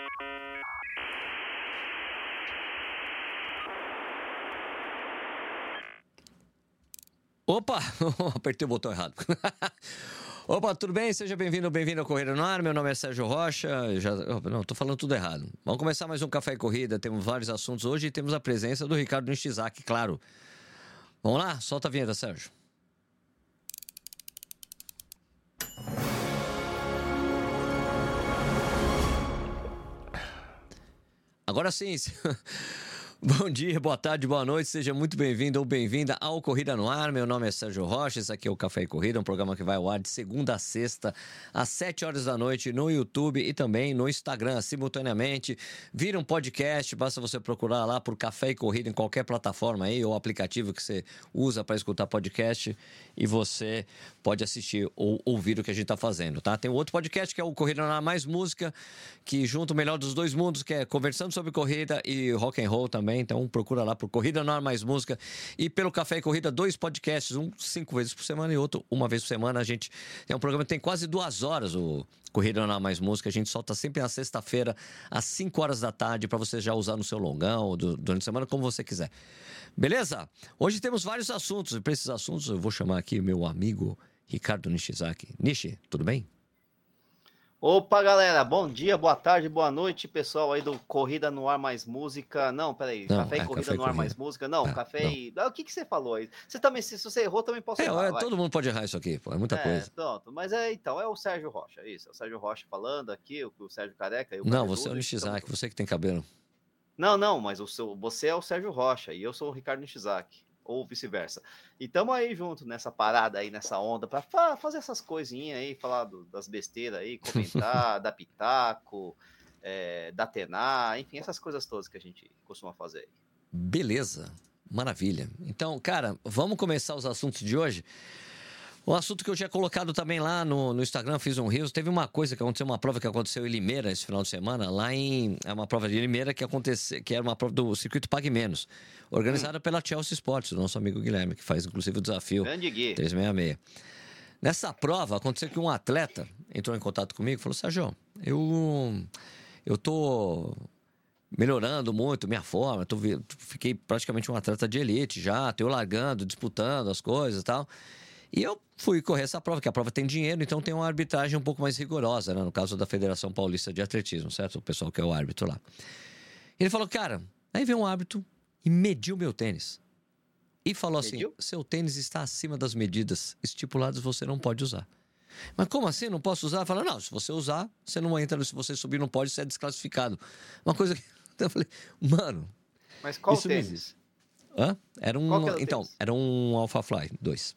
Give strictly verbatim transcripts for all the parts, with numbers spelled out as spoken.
Opa, apertei o botão errado. Opa, tudo bem? Seja bem-vindo, bem-vindo ao Corrida no Ar. Meu nome é Sérgio Rocha. Eu já... Não, tô falando tudo errado. Vamos começar mais um Café e Corrida. Temos vários assuntos hoje e temos a presença do Ricardo Nishizaki, claro. Vamos lá? Solta a vinheta, Sérgio. Agora sim. Bom dia, boa tarde, boa noite, seja muito bem-vindo ou bem-vinda ao Corrida no Ar. Meu nome é Sérgio Rocha, esse aqui é o Café e Corrida, um programa que vai ao ar de segunda a sexta, às sete horas da noite, no YouTube e também no Instagram, simultaneamente. Vira um podcast, basta você procurar lá por Café e Corrida em qualquer plataforma aí, ou aplicativo que você usa para escutar podcast, e você pode assistir ou ouvir o que a gente está fazendo, tá? Tem um outro podcast que é o Corrida no Ar Mais Música, que junta o melhor dos dois mundos, que é conversando sobre corrida e rock and roll também. Então procura lá por Corrida no Ar Mais Música e pelo Café e Corrida, dois podcasts, um cinco vezes por semana e outro uma vez por semana. A gente tem um programa que tem quase duas horas, o Corrida no Ar Mais Música. A gente solta sempre na sexta-feira às cinco horas da tarde para você já usar no seu longão ou durante a semana, como você quiser. Beleza? Hoje temos vários assuntos e para esses assuntos eu vou chamar aqui o meu amigo Ricardo Nishizaki. Nishi, tudo bem? Opa, galera, bom dia, boa tarde, boa noite, pessoal aí do Corrida no Ar Mais Música. Não, peraí, não, Café e é, Corrida café no corrida. Ar Mais Música. Não, ah, Café não. e... Ah, o que, que você falou aí? Você também, se você errou, também posso É, errar, é vai. todo mundo pode errar isso aqui, pô, é muita É, coisa. pronto, mas é, então, é o Sérgio Rocha, isso, é o Sérgio Rocha falando aqui, o, o Sérgio Careca. E o Não, Cabeludo, você é o Nishizaki, estamos... você que tem cabelo. Não, não, mas o seu, você é o Sérgio Rocha e eu sou o Ricardo Nishizaki, ou vice-versa. E estamos aí junto nessa parada aí, nessa onda, para fa fazer essas coisinhas aí, falar do, das besteiras aí, comentar, dar pitaco, é, da Tenar, enfim, essas coisas todas que a gente costuma fazer aí. Beleza, maravilha. Então, cara, vamos começar os assuntos de hoje. Um assunto que eu tinha colocado também lá no, no Instagram, fiz um Reels. Teve uma coisa que aconteceu, uma prova que aconteceu em Limeira esse final de semana, lá em... É uma prova de Limeira que aconteceu, que era uma prova do Circuito Pague Menos, organizada hum. pela Chelsea Sports, do nosso amigo Guilherme, que faz inclusive o desafio Grande Gui. trezentos e sessenta e seis. Nessa prova, aconteceu que um atleta entrou em contato comigo e falou: Sérgio, eu, eu tô melhorando muito minha forma, tô, fiquei praticamente um atleta de elite já, tô largando, disputando as coisas e tal. E eu fui correr essa prova, que a prova tem dinheiro, então tem uma arbitragem um pouco mais rigorosa, né? No caso da Federação Paulista de Atletismo, certo? O pessoal que é o árbitro lá. Ele falou, cara, aí veio um árbitro e mediu meu tênis. E falou mediu? assim, seu tênis está acima das medidas estipuladas, você não pode usar. Mas como assim? Não posso usar? Fala, não, se você usar, você não entra, se você subir não pode, você é desclassificado. Uma coisa que... Então eu falei, mano... Mas qual isso tênis? Hã? Era um... Qual que era então, tênis? era um Alpha Fly dois.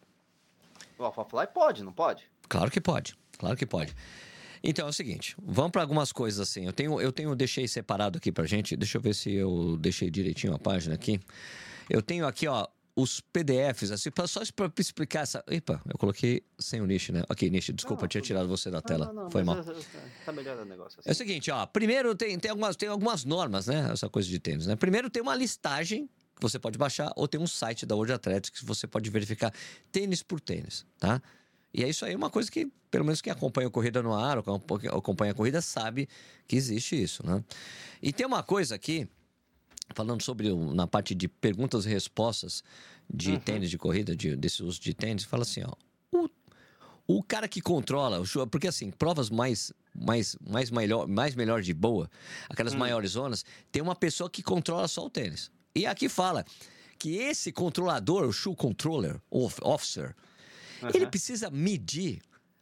O Alpha Fly pode, não pode? Claro que pode, claro que pode. Então é o seguinte, vamos para algumas coisas assim. Eu tenho, eu tenho, deixei separado aqui pra gente. Deixa eu ver se eu deixei direitinho a página aqui. Eu tenho aqui, ó, os P D Fs, assim, só para explicar essa. Epa, eu coloquei sem o Nish, né? Ok, Nish, desculpa, não, tinha tirado você da tela. Não, não, não, Foi mal. Tá melhor o negócio assim. É o seguinte, ó. Primeiro tem, tem, algumas, tem algumas normas, né? Essa coisa de tênis, né? Primeiro tem uma listagem que você pode baixar, ou tem um site da World Athletics que você pode verificar tênis por tênis, tá? E é isso aí, uma coisa que, pelo menos quem acompanha a Corrida no Ar, ou acompanha a corrida, sabe que existe isso, né? E tem uma coisa aqui, falando sobre, na parte de perguntas e respostas de uhum. tênis de corrida, de, desse uso de tênis, fala assim, ó, o, o cara que controla, porque assim, provas mais, mais, mais, melhor, mais melhor de boa, aquelas hum. maiores zonas, tem uma pessoa que controla só o tênis. E aqui fala que esse controlador, o shoe controller, officer, uhum. ele precisa medir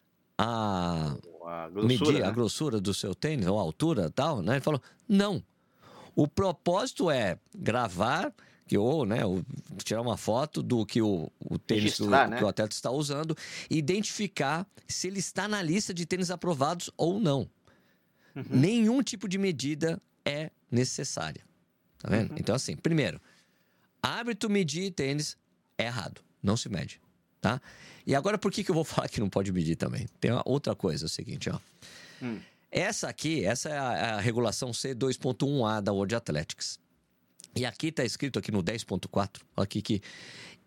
a, a grossura, medir né? a grossura do seu tênis, ou a altura e tal, né? Ele falou, não. O propósito é gravar, que, ou, né, ou tirar uma foto do que o, o tênis que o, né? que o atleta está usando, e identificar se ele está na lista de tênis aprovados ou não. Uhum. Nenhum tipo de medida é necessária. Tá vendo? Uhum. Então, assim, primeiro, árbitro medir tênis é errado. Não se mede, tá? E agora, por que, que eu vou falar que não pode medir também? Tem uma outra coisa, é o seguinte, ó. Hum. Essa aqui, essa é a, a regulação C dois ponto um A da World Athletics. E aqui está escrito aqui no dez ponto quatro, aqui que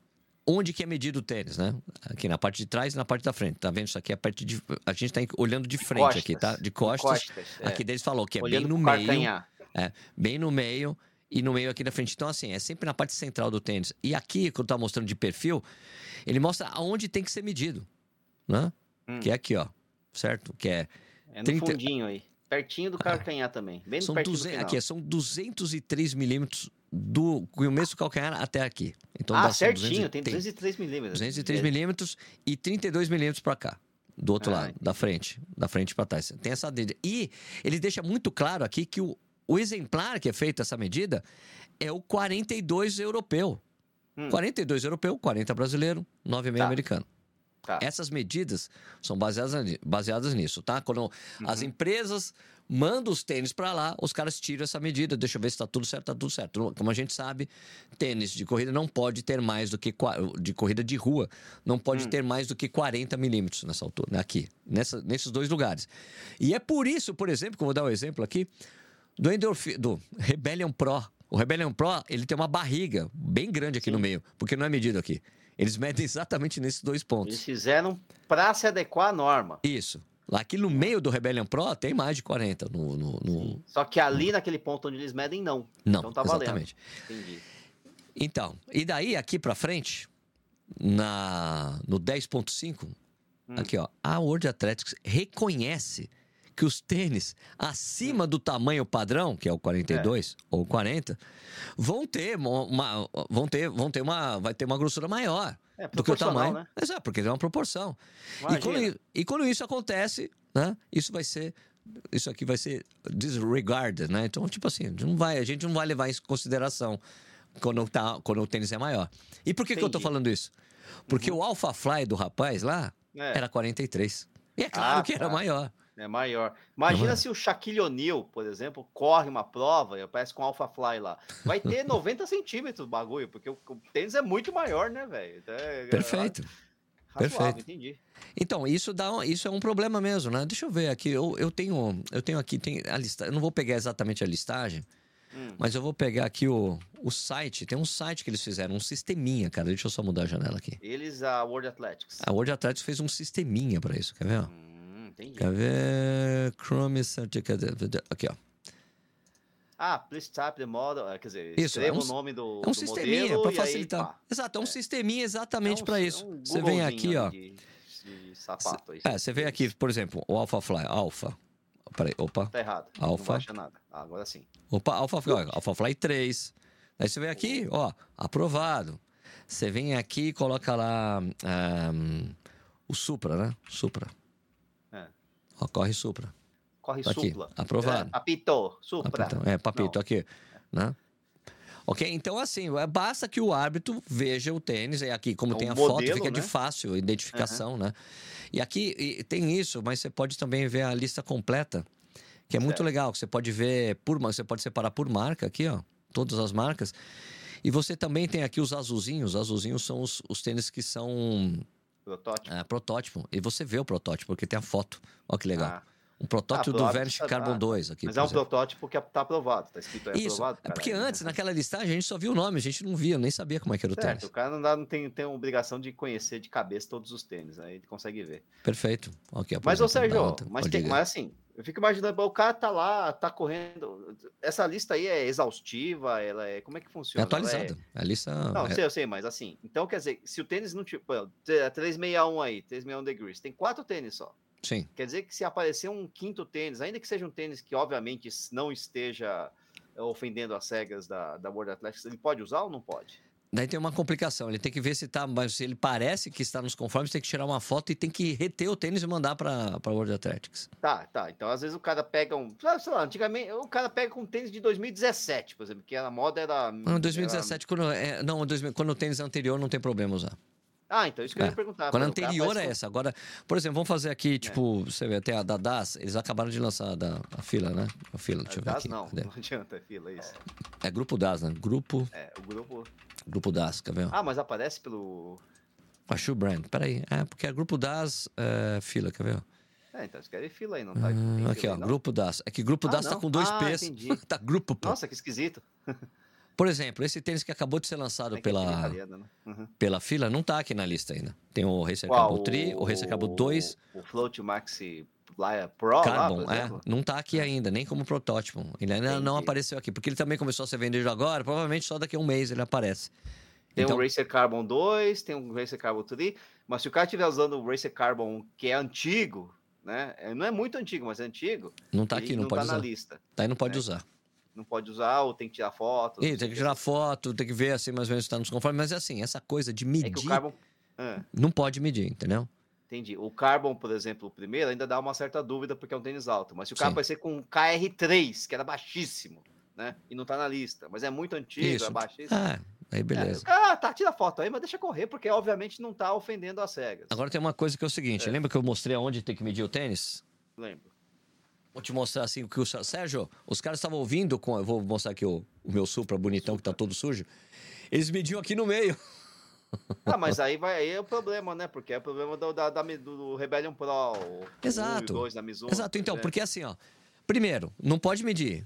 onde que é medido o tênis, né? Aqui na parte de trás e na parte da frente. Tá vendo? Isso aqui é a parte de... A gente tá olhando de frente Costas. aqui, tá? De De costas. costas, é. Aqui deles falou que é Olhando bem no pro meio. calcanhar. É, bem no meio e no meio aqui da frente. Então, assim, é sempre na parte central do tênis. E aqui, quando tá mostrando de perfil, ele mostra aonde tem que ser medido, né? Hum. Que é aqui, ó. Certo? Que é... É no trinta fundinho aí. Pertinho do calcanhar ah, também. Bem são pertinho duzentos, do final. aqui, são duzentos e três milímetros do começo do calcanhar até aqui. Então, ah, dá certinho. duzentos, tem duzentos e três milímetros. duzentos e três milímetros e trinta e dois milímetros para cá. Do outro ah, lado, entendi. Da frente. Da frente para trás. Tem essa medida. E ele deixa muito claro aqui que o, o exemplar que é feito essa medida é o quarenta e dois europeu. Hum. quarenta e dois europeu, quarenta brasileiro, nove e meio tá. americano. Tá. Essas medidas são baseadas, baseadas nisso, tá? Quando uhum. as empresas mandam os tênis para lá, os caras tiram essa medida. Deixa eu ver se está tudo certo, tá tudo certo. Como a gente sabe, tênis de corrida não pode ter mais do que... De corrida de rua, não pode hum. ter mais do que quarenta milímetros nessa altura, né? Aqui, nessa, nesses dois lugares. E é por isso, por exemplo, que eu vou dar um exemplo aqui, do, Endorf... do Rebellion Pro. O Rebellion Pro, ele tem uma barriga bem grande aqui Sim. no meio, porque não é medido aqui. Eles medem exatamente nesses dois pontos. Eles fizeram para se adequar à norma. Isso. Lá aqui no meio do Rebellion Pro tem mais de quarenta. No, no, no... Só que ali no... naquele ponto onde eles medem, não. Não, então tá exatamente. valendo. Entendi. Então, e daí aqui para frente, na, no dez ponto cinco, hum. aqui ó, a World Athletics reconhece que os tênis acima do tamanho padrão, que é o quarenta e dois é. ou quarenta, vão ter uma, vão ter, vão ter uma, vai ter uma grossura maior é, do que o tamanho. Né? Exato, porque é uma proporção. E quando, e quando isso acontece, né? Isso vai ser, isso aqui vai ser disregarded, né? Então, tipo assim, não vai, a gente não vai levar isso em consideração quando, tá, quando o tênis é maior. E por que, que eu tô falando isso? Porque uhum. o Alpha Fly do rapaz lá é. era quarenta e três. E é claro ah, que era tá. maior. É maior. Imagina é se o Shaquille O'Neal, por exemplo, corre uma prova e aparece com o Alpha Fly lá. Vai ter noventa centímetros o bagulho, porque o, o tênis é muito maior, né, velho? Então é, Perfeito. É, Perfeito. Entendi. Então, isso, dá, isso é um problema mesmo, né? Deixa eu ver aqui. Eu, eu, tenho, eu tenho aqui tem a lista. Eu não vou pegar exatamente a listagem, hum. mas eu vou pegar aqui o, o site. Tem um site que eles fizeram, um sisteminha, cara. Deixa eu só mudar a janela aqui. Eles, a World Athletics. A World Athletics fez um sisteminha para isso, quer ver? Hum. Entendi. Quer ver? Chrome aqui, ó. Ah, please type the model. Quer dizer, isso, escreva é um, o nome do, é um do sisteminha para facilitar. Aí, Exato, é um é. sisteminha exatamente é um, para isso. É um você vem aqui, ó. De, de sapato aí. É, você vem aqui, por exemplo, o Alpha Fly. Alpha. Peraí, opa. Tá errado. Alpha. Não baixa nada. Ah, agora sim. Opa, Alpha Fly. Alpha Fly três. Aí você vem aqui, ó, aprovado. Você vem aqui e coloca lá um, o Supra, né? Supra. É. Ó, corre Supra. Corre tá aqui, Supla. aprovado. É, papito, Supra. Apito, é, papito, Não. aqui. Né? Ok? Então, assim, basta que o árbitro veja o tênis. E aqui, como é tem a modelo, foto, fica né? de fácil identificação, uhum. né? E aqui e tem isso, mas você pode também ver a lista completa, que é certo. Muito legal. Você pode ver por você pode separar por marca aqui, ó. Todas as marcas. E você também tem aqui os azulzinhos. Os azulzinhos são os, os tênis que são... Protótipo. É, protótipo. E você vê o protótipo, porque tem a foto. Olha que legal. Ah. Um protótipo ah, do Vanish Carbon ah, dois aqui. Mas é um exemplo. Protótipo que está aprovado, está escrito aí Isso, aprovado. É porque antes, naquela listagem, a gente só viu o nome, a gente não via, nem sabia como é que era o certo, tênis. O cara não, dá, não tem, tem a obrigação de conhecer de cabeça todos os tênis, aí ele consegue ver. Perfeito. Okay, mas, ô Sérgio, mas, tem, mas assim, eu fico imaginando, o cara tá lá, tá correndo. Essa lista aí é exaustiva, ela é. Como é que funciona? É atualizada. É... A lista. Não, é... sei, eu sei, mas assim, então quer dizer, se o tênis não tipo, trezentos e sessenta e um aí, trezentos e sessenta e um degrees, tem quatro tênis só. Sim. Quer dizer que se aparecer um quinto tênis, ainda que seja um tênis que obviamente não esteja ofendendo as regras da, da World Athletics, ele pode usar ou não pode? Daí tem uma complicação, ele tem que ver se tá, mas se ele parece que está nos conformes, tem que tirar uma foto e tem que reter o tênis e mandar para a World Athletics. Tá, tá. Então às vezes o cara pega um, sei lá, antigamente o cara pega um tênis de dois mil e dezessete, por exemplo, que a moda era... Não, dois mil e dezessete, era... quando, é, não, dois mil, quando o tênis é anterior não tem problema usar. Ah, então isso que eu é. ia perguntar. Quando a anterior é essa. Agora, por exemplo, vamos fazer aqui, tipo, é. você vê, até a da D A S, eles acabaram de lançar a, da, a fila, né? A fila, deixa eu ver aqui. Não, Cadê? Não adianta, é fila, é isso. É grupo D A S, né? Grupo... É, o grupo... Grupo D A S, quer ver? Ah, mas aparece pelo... A Shoe Brand, peraí. É, porque é grupo D A S, é, fila, quer ver? É, então você quer ver fila aí, não tá? Ah, aqui, ó, aí, grupo D A S. É que grupo ah, D A S não. Tá com dois ah, P's. Entendi. Tá grupo, pô. Nossa, que esquisito. Por exemplo, esse tênis que acabou de ser lançado É que é time pela, italiano, né? Uhum. pela fila, não tá aqui na lista ainda. Tem o Racer Qual? Carbon três, o Racer Carbon dois, O, o Float Maxi Playa Pro lá, Carbon, por é, exemplo? não tá aqui É. ainda, nem como protótipo. Ele ainda não Entendi. apareceu aqui, porque ele também começou a ser vendido agora, provavelmente só daqui a um mês ele aparece. Tem Então, um Racer Carbon dois, tem um Racer Carbon três, mas se o cara estiver usando o Racer Carbon que é antigo, né? é- Não é muito antigo, mas é antigo, não tá ele aqui, não não pode tá na usar. lista. Daí não pode É. usar. Não pode usar ou tem que tirar foto. não E sei tem o que que, tirar essas- foto, tem que ver assim mais ou menos se tá nos conformes, mas é assim, essa coisa de É que o medir, Carbon... Ah, não pode medir, entendeu? entendi. O Carbon, por exemplo, o primeiro, ainda dá uma certa dúvida porque é um tênis alto. Mas se o cara Sim. aparecer com um K R três, que era baixíssimo, né? E não tá na lista, mas é muito antigo, é Isso. baixíssimo. Ah, aí É, beleza. o cara, ah, tá, tira foto aí, mas deixa correr, porque obviamente não tá ofendendo as cegas. Agora tem uma coisa que é o seguinte, É. lembra que eu mostrei aonde tem que medir o tênis? Lembro. Vou te mostrar assim o que o Sérgio, os caras estavam ouvindo com, eu vou mostrar aqui o, o meu Supra bonitão que tá todo sujo. Eles mediam aqui no meio. Ah, mas aí vai aí é o problema, né? Porque é o problema do, da, da- do Rebellion Pro, o Exato. um e o dois da Mizuno. Exato, então, né? porque assim, ó, primeiro, não pode medir.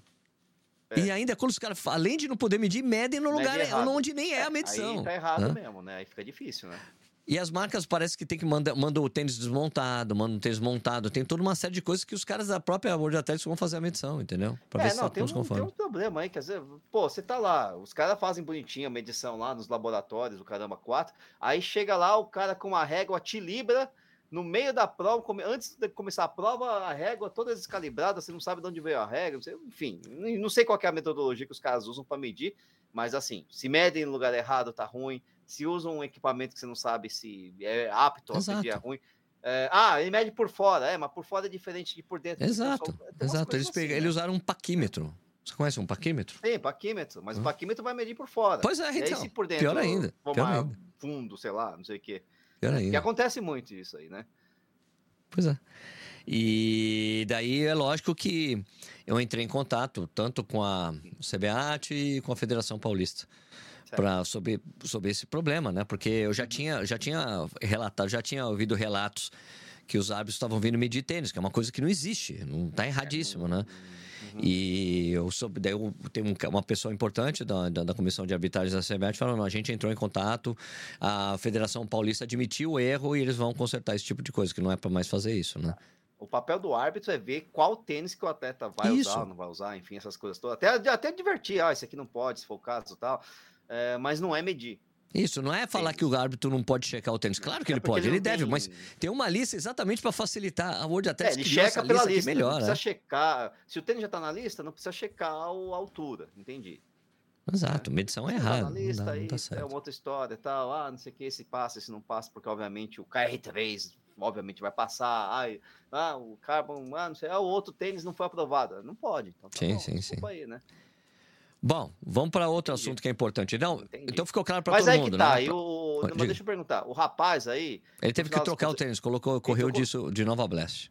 É. E ainda quando os caras, além de não poder medir, medem no Mede lugar errado. onde nem é a medição. Aí tá errado Hã? mesmo, né? Aí fica difícil, né? E as marcas parece que tem que mandar manda o tênis desmontado, manda o tênis montado, tem toda uma série de coisas que os caras da própria World Athletics vão fazer a medição, entendeu? Pra ver É, se não, tá tem um, todos tem conformes. um problema aí, quer dizer, pô, você tá lá, os caras fazem bonitinho a medição lá nos laboratórios, o caramba quatro, aí chega lá o cara com uma régua tilibra, no meio da prova, come- antes de começar a prova, a régua toda descalibrada, você não sabe de onde veio a régua, você- enfim, n- não sei qual que é a metodologia que os caras usam para medir, mas assim, se medem no lugar errado, tá ruim, se usam um equipamento que você não sabe se é apto a Exato. medir, é ruim. É, ah, ele mede por fora, é, mas por fora é diferente de por dentro. então Exato, só- tem umas exato. coisas Eles, assim, pegam, né? eles usaram um paquímetro. Você conhece um paquímetro? Tem, paquímetro, mas Hã? o paquímetro vai medir por fora. Pois é, E aí, então. se por dentro Pior ainda, for pior mais ainda. fundo, sei lá, não sei o quê. Pior né? Porque ainda. acontece muito isso aí, né? Pois é. E daí é lógico que eu entrei em contato tanto com a C B A T e com a Federação Paulista para sobre, sobre esse problema, né? Porque eu já tinha, já tinha relatado, já tinha ouvido relatos que os árbitros estavam vindo medir tênis, que é uma coisa que não existe, não está erradíssimo, né? Uhum. E eu soube, daí eu tenho um- uma pessoa importante da, da, da comissão de arbitragem da C B A T falando, a gente entrou em contato, a Federação Paulista admitiu o erro e eles vão consertar esse tipo de coisa, que não é para mais fazer isso, né? O papel do árbitro é ver qual tênis que o atleta vai Isso. usar, não vai usar, enfim, essas coisas todas. Até, até divertir, ah, esse aqui não pode, se for o caso e tal. É, mas não é medir. Isso, não é falar Tênis. que o árbitro não pode checar o tênis. Claro que É ele porque pode, ele ele não deve, tem- mas tem uma lista exatamente para facilitar. A World É, Athletics ele criou checa essa pela lista lista, que não melhora. precisa né? checar. Se o tênis já tá na lista, não precisa checar o- a altura, entendi. Exato, medição é Se não tá errada. na lista, Não, dá, aí não tá é certo. uma outra história e tal. Ah, não sei o que, se passa, se não passa, porque obviamente o K R três, obviamente, vai passar. Ai, ah, o Carbon, ah, não sei, ah, o outro tênis não foi aprovado. Não pode. Então tá Sim, bom, sim, desculpa aí, né? Bom, vamos para outro Entendi. assunto que é importante. Não, Entendi. então ficou claro para Mas todo aí mundo, que tá, né? e o... Pra- Mas diga. deixa eu perguntar, o rapaz aí... Ele teve que final das trocar o contas- tênis, colocou, correu trocou- disso de Nova Blast.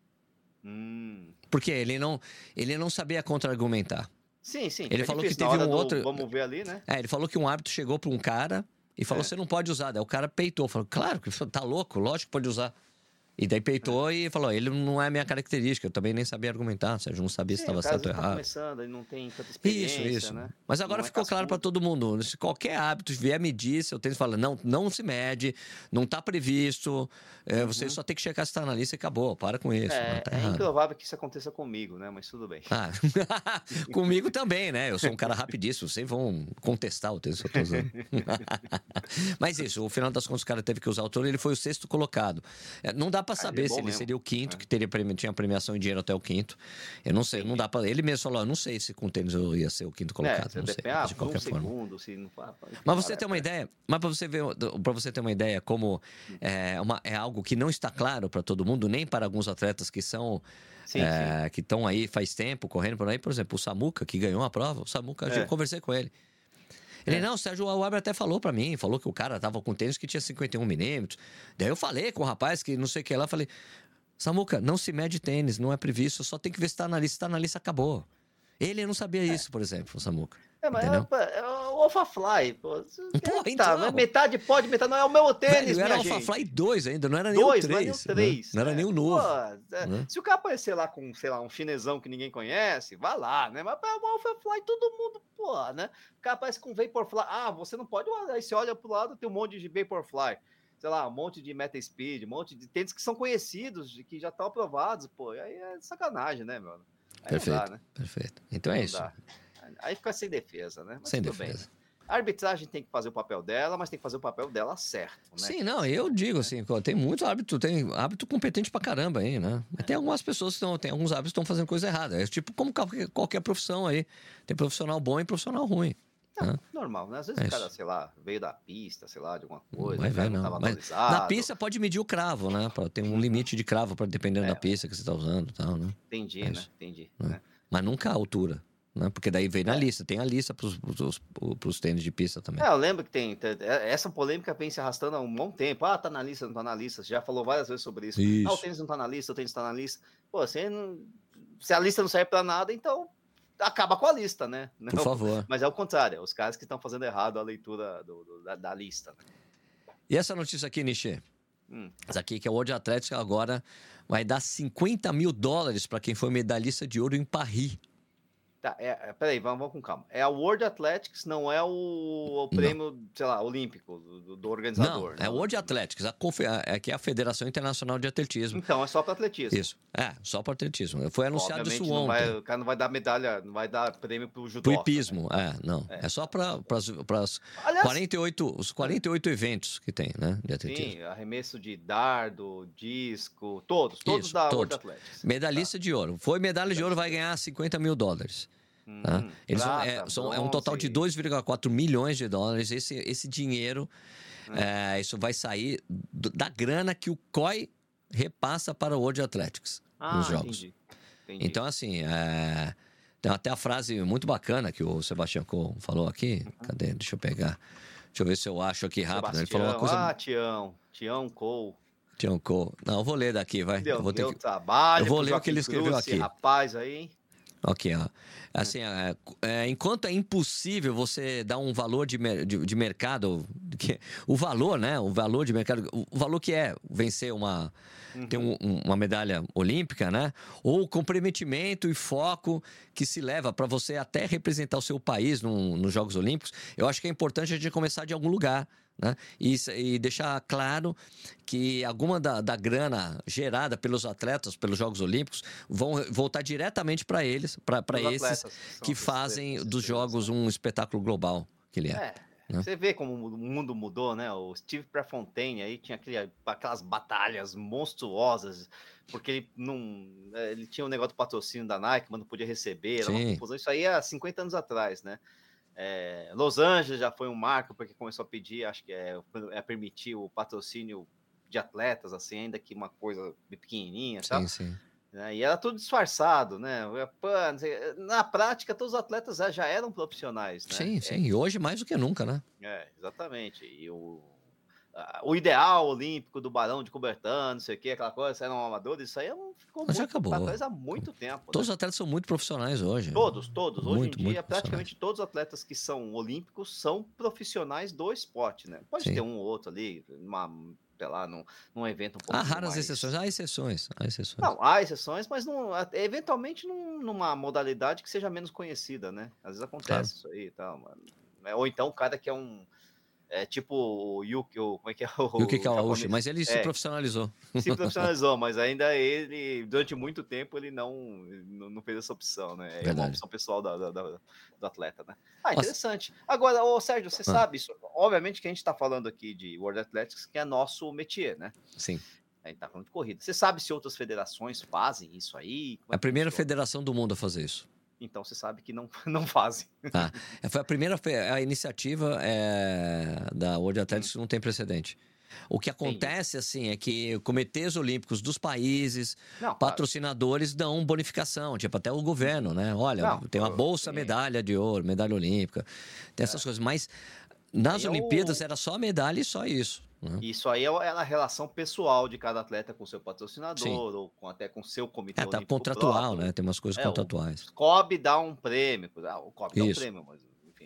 Hum... Porque ele não, ele não sabia contra-argumentar. Sim, sim. Ele é falou que difícil, teve na hora um do outro- Vamos ver ali, né? É, ele falou que um árbitro chegou para um cara e falou: É. você não pode usar. Daí o cara peitou, falou: claro, que tá louco, lógico que pode usar. E daí peitou e falou: ele não é a minha característica, eu também nem sabia argumentar, ou seja, não sabia se Sim, estava o cara certo ou tá errado. começando, ele não tem tanta Isso, experiência, isso. né? Mas agora Não é ficou claro para cascudo. todo mundo. Se qualquer hábito vier medir, seu tênis fala, não, não se mede, não está previsto, é, você só tem que checar se está na lista e acabou. Para com isso. É, não, tá é errado. improvável que isso aconteça comigo, né? Mas tudo bem. Ah, comigo também, né? Eu sou um cara rapidíssimo, vocês vão contestar o tênis que eu tô usando. Mas isso, o final das contas, o cara teve que usar o touro, ele foi o sexto colocado. É, não dá para Ah, ele é saber bom se ele mesmo. seria o quinto, É. que teria, premi- tinha premiação em dinheiro até o quinto. Eu não sei, não dá para. Ele mesmo falou, eu não sei se com tênis eu ia ser o quinto colocado, é, não sei, depende, ah, de por um qualquer forma. segundo, se não for- enfim, Mas você cara, tem uma é. ideia, mas para você ver, para você ter uma ideia como é, uma, é algo que não está claro para todo mundo, nem para alguns atletas que são Sim, é, que estão aí faz tempo correndo por aí, por exemplo, o Samuca que ganhou a prova, o Samuca, É. eu conversei com ele. Ele, É. não, o Sérgio Alwaber até falou pra mim, falou que o cara tava com tênis que tinha cinquenta e um milímetros. Daí eu falei com o rapaz que não sei o que lá, falei, Samuca, não se mede tênis, não é previsto, só tem que ver se tá na lista, se tá na lista, acabou. Ele não sabia isso, por exemplo, o Samuca. É, mas Entendeu? é, é, o AlphaFly, pô. Pô, Tá, então. metade pode, metade não. É o meu tênis, Velho, era minha AlphaFly gente. dois ainda, não era nem Dois, o não é nem o três. três. Né? Não era né? nem o novo. Pô, é, né? Se o cara aparecer lá com, sei lá, um chinesão que ninguém conhece, vai lá, né? Mas o AlphaFly, todo mundo, pô, né? O cara aparece com Vaporfly. Ah, você não pode olhar. Aí você olha pro lado, tem um monte de Vaporfly. Sei lá, um monte de Metaspeed, um monte de tênis que são conhecidos, que já estão aprovados, pô. Aí é sacanagem, né, meu? Aí Perfeito, não dá, né? perfeito. Então é Não isso. dá. Aí fica sem defesa, né? Mas Sem tudo defesa. bem. A arbitragem tem que fazer o papel dela, mas tem que fazer o papel dela certo, né? Sim, não, eu digo assim, tem muito árbitro, tem árbitro competente pra caramba aí, né? Mas tem algumas pessoas que estão, tem alguns árbitros que estão fazendo coisa errada. É tipo como qualquer, qualquer profissão aí. Tem profissional bom e profissional ruim. Não, né? normal, né? Às vezes É o cara, isso. sei lá, veio da pista, sei lá, de alguma Não coisa, vai o cara ver, não não. estava Mas atualizado. na pista pode medir o cravo, né? Pra- Tem um limite de cravo para dependendo É. da pista que você está usando e tal, né? Entendi, É né? isso. Entendi. Né? Né? Mas nunca a altura, né? Porque daí vem na É. lista. Tem a lista para os tênis de pista também. É, eu lembro que tem, tem- é, essa polêmica vem se arrastando há um bom tempo. Ah, tá na lista, não tá na lista. Você já falou várias vezes sobre isso. Isso. Ah, o tênis não tá na lista, o tênis tá na lista. Pô, você não, se a lista não serve pra nada, então acaba com a lista, né? Por Não, favor. Mas é o contrário, é os caras que estão fazendo errado a leitura do, do, da, da lista. Né? E essa notícia aqui, Nishi? Hum. Essa aqui que é o World Athletics agora vai dar cinquenta mil dólares para quem foi medalhista de ouro em Paris. Tá, é, é, peraí, vamos, vamos com calma. É a World Athletics, não é o, o prêmio, sei lá, olímpico do, do organizador. Não, é o World Athletics, a confe... é que é a Federação Internacional de Atletismo. Então, é só para atletismo. Isso, é, só para atletismo. Foi anunciado Obviamente, isso não ontem. vai, o cara não vai dar medalha, não vai dar prêmio pro judô. Pro hipismo, né? é, não. É, é só para os quarenta e oito, os quarenta e oito eventos que tem, né, de atletismo. Sim, arremesso de dardo, disco, todos, todos Isso, da todos. World Athletics. Medalhista tá. de ouro. Foi medalha de ouro, vai ganhar cinquenta mil dólares. Hum, Tá? Eles prata, vão, é, são, bronze. é um total de dois vírgula quatro milhões de dólares. Esse, esse dinheiro, Hum. é, isso vai sair do, da grana que o C O I repassa para o World Athletics ah, nos jogos. Entendi, entendi. Então, assim, é, tem até a frase muito bacana que o Sebastião Coe falou aqui. Cadê? Deixa eu pegar. Deixa eu ver se eu acho aqui rápido. Ele falou uma coisa. Ah, Tião, Tião Cole. Tião Coe. Não, eu vou ler daqui, vai. Deu, eu vou ter deu que... trabalho. eu vou pro ler o que ele Joaquim escreveu Cruz, esse aqui. rapaz aí, hein? Ok, ó. Assim, é, é, enquanto é impossível você dar um valor de, mer- de, de mercado, que, o valor, né? O valor de mercado, o, o valor que é vencer uma, Uhum. ter um- um- uma medalha olímpica, né? Ou o comprometimento e foco que se leva para você até representar o seu país num- nos Jogos Olímpicos, eu acho que é importante a gente começar de algum lugar. Né? E, isso- e deixar claro que alguma da, da grana gerada pelos atletas, pelos Jogos Olímpicos, vão voltar diretamente para eles, para Os esses atletas são que esses fazem atletas, dos esses Jogos um espetáculo global que ele é. É, né? você vê como o mundo mudou, né? O Steve Prefontaine aí tinha aquele, aquelas batalhas monstruosas, porque ele não. Ele tinha um negócio do patrocínio da Nike, mas não podia receber, era uma Sim. confusão. Isso aí há cinquenta anos atrás, né? É, Los Angeles já foi um marco, porque começou a pedir, acho que é, é permitir o patrocínio de atletas, assim, ainda que uma coisa pequenininha e tal. Sim, sim. né, E era tudo disfarçado, né? Pô, não sei, Na prática, todos os atletas já, já eram profissionais, né? Sim, É, sim. E hoje mais do que nunca, né? é, exatamente. E o, a- o ideal olímpico do Barão de Coubertin, não sei o que, aquela coisa, eram amadores, isso aí é um- ficou Mas já muito acabou. pra trás há muito tempo. Todos os né? atletas são muito profissionais hoje. Todos, todos. Hoje Muito, em muito dia, praticamente todos os atletas que são olímpicos são profissionais do esporte, né? Pode Sim. ter um ou outro ali, numa, sei lá, num, num evento um pouco Há raras mais... exceções. Há exceções. Há exceções. Não, há exceções, mas não, eventualmente num- numa modalidade que seja menos conhecida, né? Às vezes acontece Claro. isso aí e tal, mano. É, Ou então o cara que é um... É tipo o Yuki, o, como é que é o, E o que que é o japonês? Aoshi? Mas ele se É, profissionalizou. se profissionalizou, mas ainda ele, durante muito tempo, ele não, não não fez essa opção, né? É uma Verdade. opção pessoal da, da- da- do atleta, né? Ah, Nossa. interessante. Agora, ô Sérgio, você Ah. sabe isso? Obviamente que a gente está falando aqui de World Athletics, que é nosso métier, né? Sim. A gente tá falando de corrida. Você sabe se outras federações fazem isso aí? Como É é a que primeira funciona? federação do mundo a fazer isso. Então você sabe que não, não fazem. Tá? Foi a primeira fe- a iniciativa é, da World Athletics que não tem precedente. O que acontece, assim, é que comitês olímpicos dos países, Não, claro. patrocinadores dão bonificação, tipo até o governo, né? Olha, Não, tem uma bolsa sim. medalha de ouro, medalha olímpica, tem essas coisas. Mas nas Aí é o- Olimpíadas era só medalha e só isso. Né? Isso aí é a relação pessoal de cada atleta com seu patrocinador, Sim. ou com, até com seu comitê É, tá olímpico contratual, próprio. né? Tem umas coisas É, o- contratuais. Cobe dá um prêmio, ah, o Cobe dá um Isso. prêmio, mas enfim,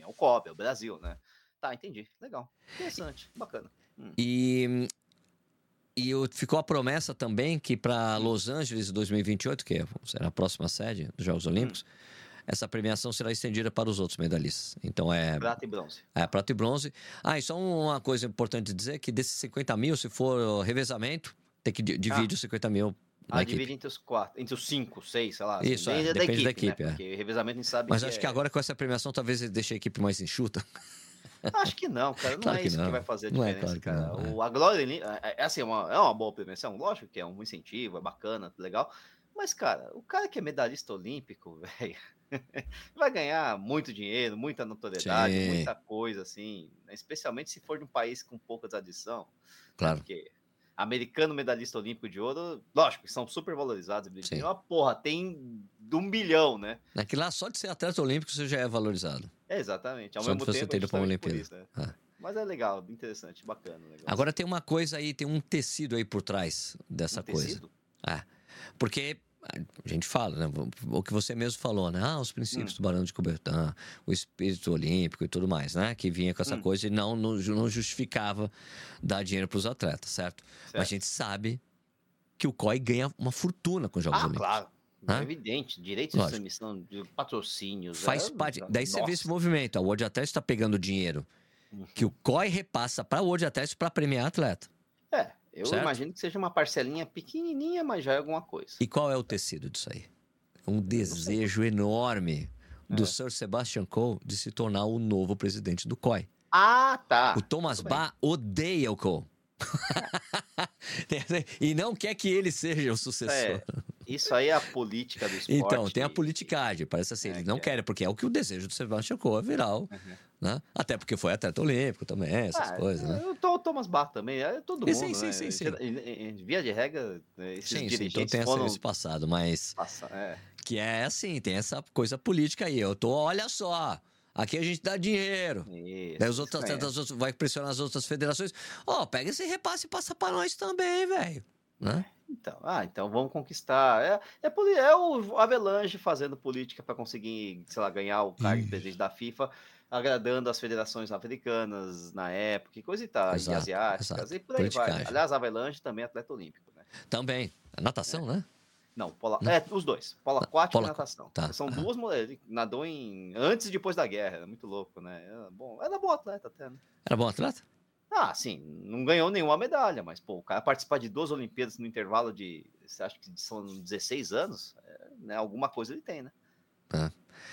o COB, é o Brasil, né? Tá, entendi. Legal. Interessante. Bacana. Hum. E, e o- ficou a promessa também que para Hum. Los Angeles dois mil e vinte e oito, que é- será a próxima sede dos Jogos Olímpicos, Hum. essa premiação será estendida para os outros medalhistas. Então é, Prata e bronze. é prata e bronze. Ah, e só uma coisa importante de dizer, que desses cinquenta mil, se for revezamento, tem que di- dividir os cinquenta mil na Ah, equipe. divide entre os quatro, entre os cinco, seis, sei lá. assim, Isso, é, depende depende da equipe, né? é. Porque revezamento a gente sabe Mas que acho é... que agora com essa premiação talvez ele deixe a equipe mais enxuta. Acho que não, cara. Não Claro é que isso não. que vai fazer a Não é, diferença, claro que cara. não, é. O, a Glória Olímpica é, é assim, é uma, é uma boa premiação, lógico que é um incentivo, é bacana, legal. Mas, cara, o cara que é medalhista olímpico, velho, vai ganhar muito dinheiro, muita notoriedade, Sim. muita coisa, assim, né? Especialmente se for de um país com pouca tradição, né? Claro. Porque americano medalhista olímpico de ouro, lógico, são super valorizados. Sim. Uma porra, tem de um bilhão, né? É que lá só de ser atleta olímpico você já é valorizado. É, exatamente. Ao Só de mesmo você tempo, ter ido pra uma justamente por Olimpíada. isso, né? É. Mas é legal, interessante, bacana. o negócio. Agora tem uma coisa aí, tem um tecido aí por trás dessa Um coisa. tecido? É. Porque a gente fala, né? O que você mesmo falou, né? Ah, os princípios Hum. do Barão de Coubertin, o espírito olímpico e tudo mais, né? Que vinha com essa Hum. coisa e não, não, não justificava dar dinheiro para os atletas, certo? Mas a Certo. gente sabe que o C O I ganha uma fortuna com os Jogos Ah, Olímpicos. claro. Hã? É evidente. Direitos de Lógico. transmissão, de patrocínios. Faz é... parte. Daí você vê esse Nossa. movimento. A World Athletics está pegando dinheiro que o C O I repassa para a World Athletics para premiar atleta. É, eu Certo? imagino que seja uma parcelinha pequenininha, mas já é alguma coisa. E qual é o tecido disso aí? Um desejo enorme do É. Sir Sebastian Coe de se tornar o novo presidente do C O I. Ah, tá. O Thomas Tudo bem. Bach odeia o Coe. E não quer que ele seja o sucessor. É, isso aí é a política do esporte. Então, tem a politicagem. Parece assim, É, eles não que é. querem, porque é o que o desejo do Sebastian Coe é virar o, né? Até porque foi atleta olímpico também, essas Ah, coisas, né? Eu tô o Thomas Bach também, é todo E mundo, sim, sim, né? sim, sim. Em- em- Via de regra, né, esses Sim, sim, dirigentes então tem essa- foram... esse passado, mas Passa, é. que é assim, tem essa coisa política aí. Eu tô, olha só, aqui a gente dá dinheiro. Isso, Daí os isso outros mesmo. atletas outros- vai pressionar as outras federações. Ó, pega esse repasse e passa pra nós também, velho. Né? Então, ah, então vamos conquistar. É, é, poli- é o Avelange fazendo política para conseguir, sei lá, ganhar o cargo de Isso. presidente da FIFA, agradando as federações africanas na época, e coisa e tal, e Exato, asiáticas, exato. e por aí vai. Politicagem. Aliás, Avelange também é atleta olímpico, né? Também. A natação, né? Não, polo, Não. é, os dois, polo aquático polo e aqua- natação. tá, São aham. duas mulheres, ele nadou em antes e depois da guerra, era muito louco, né? Era bom, era bom atleta até, né? Era bom atleta? Ah, sim, não ganhou nenhuma medalha, mas, pô, o cara participar de duas Olimpíadas no intervalo de, você acha que são dezesseis anos, é, né, alguma coisa ele tem, né? Tá.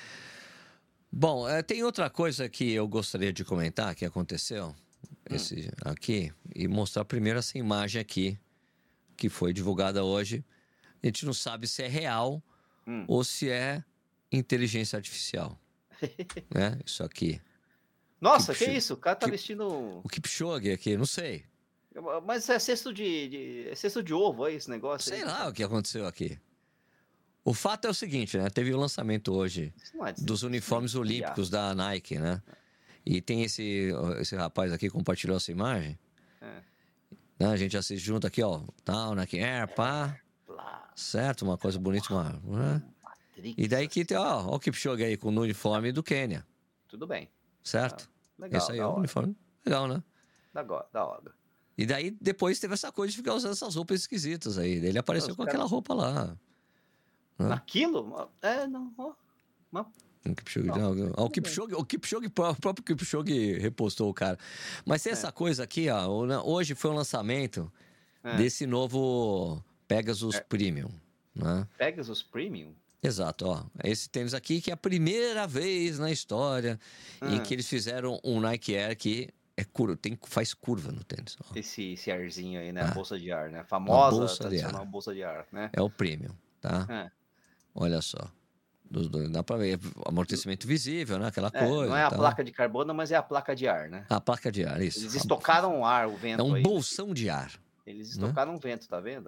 Bom, eh, tem outra coisa que eu gostaria de comentar que aconteceu esse aqui e mostrar primeiro essa imagem aqui que foi divulgada hoje. A gente não sabe se é real Hum. ou se é inteligência artificial, né? Isso aqui. Nossa, Que que, puxa- isso? O cara tá que- vestindo. O Kipchoge aqui, não sei. Mas é cesto de, de- é cesto de ovo aí, esse negócio Sei aí. lá o que aconteceu aqui. O fato é o seguinte, né? Teve o lançamento hoje Isso não é de- dos isso uniformes não é olímpicos da Nike, né? E tem esse, esse rapaz aqui que compartilhou essa imagem. É. Né? A gente assiste junto aqui, ó. Tal, Nike Air, pá. Lá, Certo? Uma coisa bonita, uma... né? Matrix, E daí que tem, ó, ó o Kipchoge aí com o uniforme do Quênia. Tudo bem. Certo? Legal, Esse aí é da o hora. uniforme. Legal, né? Da, go- da hora. E daí depois teve essa coisa de ficar usando essas roupas esquisitas aí. Daí ele apareceu Os com caras- aquela roupa lá. Hã? Naquilo? É, não. ó. O Kipchoge, Não, não, tudo o bem. Kipchoge, o Kipchoge, o próprio Kipchoge repostou o cara. Mas tem É. essa coisa aqui, ó. o- né, Hoje foi o lançamento É. desse novo Pegasus É. Premium, né? Pegasus Premium? Exato, ó. É esse tênis aqui que é a primeira vez na história em Ah. que eles fizeram um Nike Air que é curva, tem, faz curva no tênis. Ó. Esse, esse arzinho aí, né? Ah. A bolsa de ar, né? A famosa, bolsa de tradicional ar. bolsa de ar, né? É o Premium, tá? É. Olha só. Dos dois, dá pra ver. Amortecimento visível, né? Aquela É, coisa. não é a tal. placa de carbono, mas é a placa de ar, né? A placa de ar, isso. Eles estocaram o ar, o vento É um aí. bolsão de ar. Eles estocaram o vento, tá vendo?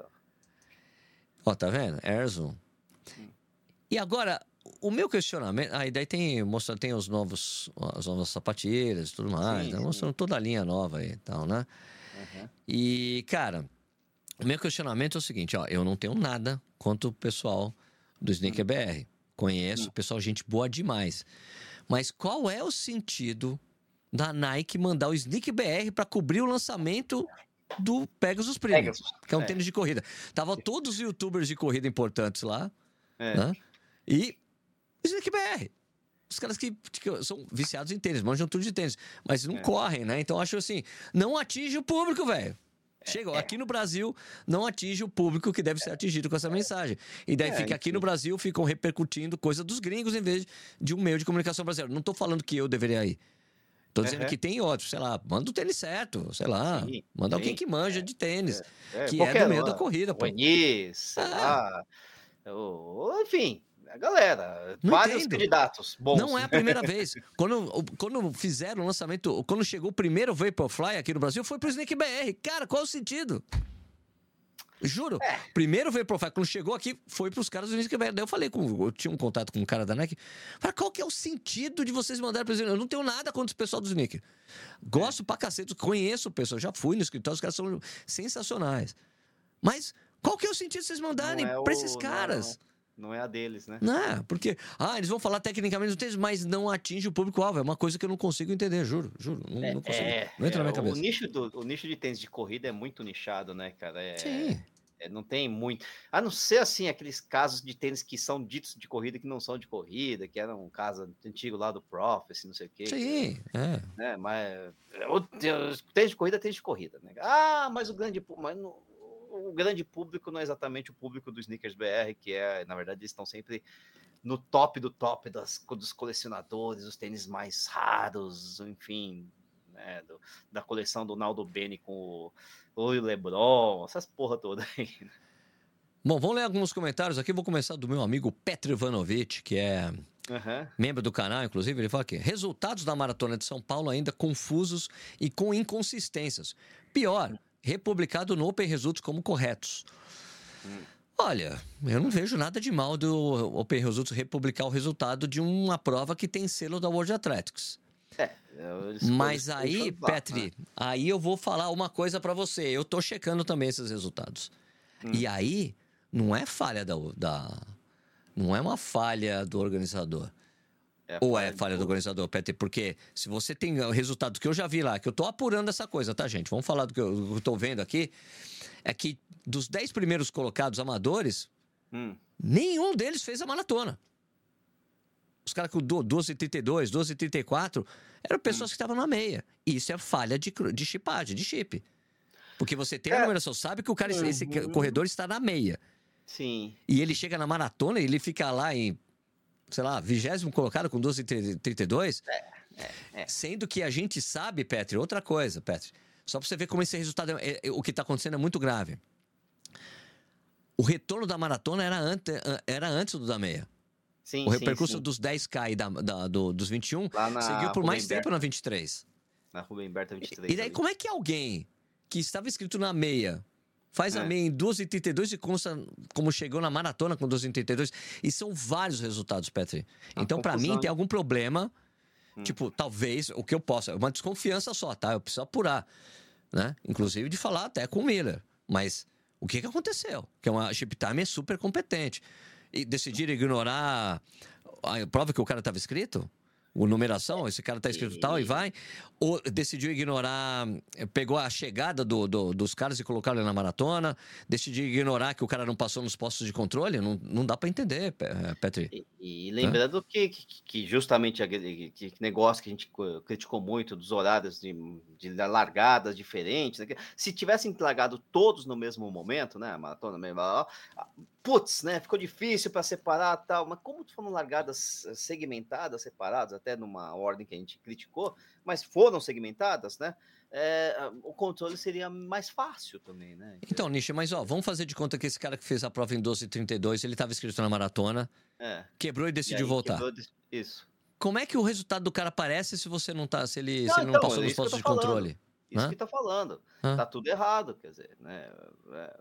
Ó, tá vendo? Air Zoom. E agora, o meu questionamento. Aí daí tem, mostrando, tem os novos, as novas sapatilhas e tudo mais. Sim, Né? sim. Mostrando toda a linha nova aí e tal, né? Uhum. E, cara, o meu questionamento é o seguinte, ó. Eu não tenho nada contra o pessoal do Sneaker B R. Conheço, Hum. pessoal, gente boa demais. Mas qual é o sentido da Nike mandar o Sneak B R para cobrir o lançamento do Pegasus Premium, Pegasus. que é um É. tênis de corrida? Tava todos os youtubers de corrida importantes lá, É. né? E Sneak B R. Os caras que, que são viciados em tênis, manjam tudo de tênis, mas não É. correm, né? Então acho assim, não atinge o público, velho. Chega, é. aqui no Brasil não atinge o público que deve ser atingido com essa mensagem. E daí É, fica aqui no enfim. Brasil, ficam repercutindo coisa dos gringos em vez de um meio de comunicação brasileiro. Não tô falando que eu deveria ir. Tô dizendo Uhum. que tem outros, sei lá, manda o tênis certo, sei lá, Sim, manda sim. alguém que manja de tênis, É, que é qualquer do meio um, da corrida, o pô. Enis, sei É. lá, o- enfim, a galera, Não vários entendo. candidatos bons. Não é a primeira vez. Quando, quando fizeram o lançamento, quando chegou o primeiro Vaporfly aqui no Brasil, foi pro Sneak B R. Cara, qual o sentido? Juro. É. Primeiro Vaporfly, quando chegou aqui, foi pros caras do Sneak B R. Daí eu falei, com, eu tinha um contato com um cara da Nike. Falei, qual que é o sentido de vocês mandarem pro Sneak? Eu não tenho nada contra o pessoal do Sneak. Gosto é. pra cacete, conheço o pessoal, já fui no escritório, os caras são sensacionais. Mas qual que é o sentido de vocês mandarem é pra esses caras? Não é, não é a deles, né? Não, porque, ah, eles vão falar tecnicamente do tênis, mas não atinge o público-alvo. É uma coisa que eu não consigo entender, juro, juro. Não, É, não consigo. é, não entra é, na minha cabeça. O nicho, do, o nicho de tênis de corrida é muito nichado, né, cara? É, Sim. É, não tem muito. A não ser, assim, aqueles casos de tênis que são ditos de corrida que não são de corrida, que era um caso antigo lá do Prophecy, não sei o quê. Sim, que, é. Né, mas o tênis de corrida é tênis de corrida, né? Ah, mas o grande mas no, o grande público não é exatamente o público do Sneakers B R, que é, na verdade, eles estão sempre no top do top das, dos colecionadores, os tênis mais raros, enfim, né, do, da coleção do Naldo Beni com o, o LeBron, essas porra toda aí. Bom, vamos ler alguns comentários aqui. Vou começar do meu amigo Petr Ivanovic, que é uhum. membro do canal, inclusive. Ele fala aqui: resultados da Maratona de São Paulo ainda confusos e com inconsistências. Pior, republicado no Open Results como corretos. Hum. Olha, eu não vejo nada de mal do Open Results republicar o resultado de uma prova que tem selo da World Athletics. É, mas aí, Petri, né? aí eu vou falar uma coisa para você. Eu tô checando também esses resultados. Hum. E aí, não é falha da, da... Não é uma falha do organizador. É Ou é falha do, do organizador, Petri? Porque se você tem resultados que eu já vi lá, que eu tô apurando essa coisa, tá, gente? Vamos falar do que eu, eu tô vendo aqui. É que dos dez primeiros colocados amadores, hum. nenhum deles fez a maratona. Os caras com doze e trinta e dois, doze e trinta e quatro, eram pessoas hum. que estavam na meia. E isso é falha de, de chipagem, de chip. Porque você tem é. a numeração, sabe que o cara, uhum. esse corredor está na meia. Sim. E ele chega na maratona e ele fica lá em, sei lá, vigésimo colocado com doze e trinta e dois. É, é, é. Sendo que a gente sabe, Petri, outra coisa, Petri. Só para você ver como esse resultado, é, é, o que está acontecendo é muito grave. O retorno da maratona era antes, era antes do da meia. Sim, o percurso sim, sim. dos dez K e da, da, do, dos vinte e um seguiu por Rubem mais Berta. tempo na vinte e três. Na Rubem Berta vinte e três. E daí, ali. como é que alguém que estava escrito na meia faz é. a meia em doze e trinta e dois e consta como chegou na maratona com doze e trinta e dois? E são vários resultados, Petri. Uma então, para mim, tem algum problema. Hum. Tipo, talvez, o que eu possa... Uma desconfiança só, tá? Eu preciso apurar. Né? Inclusive de falar até com o Miller. Mas o que, que aconteceu? Porque uma Chip Time é super competente. E decidir ignorar a prova que o cara estava escrito? O numeração, esse cara tá escrito tal e vai, ou decidiu ignorar, pegou a chegada do, do, dos caras e colocaram ele na maratona, decidiu ignorar que o cara não passou nos postos de controle, não, não dá para entender, Petri. E, e lembrando que, que, que justamente aquele que negócio que a gente criticou muito dos horários de, de largadas diferentes, né? Se tivessem largado todos no mesmo momento, né, a maratona mesmo, putz, né, ficou difícil para separar tal, mas como foram largadas segmentadas, separadas, até numa ordem que a gente criticou, mas foram segmentadas, né, é, o controle seria mais fácil também, né? Então, Nishi, mas ó, vamos fazer de conta que esse cara que fez a prova em doze e trinta e dois, ele estava inscrito na maratona, é. quebrou e decidiu e voltar. Quebrou, isso. Como é que o resultado do cara aparece se você não tá, se ele não, se ele então, não passou é nos postos de falando. controle? Isso Hã? que tá falando. Hã? Tá tudo errado, quer dizer, né? É...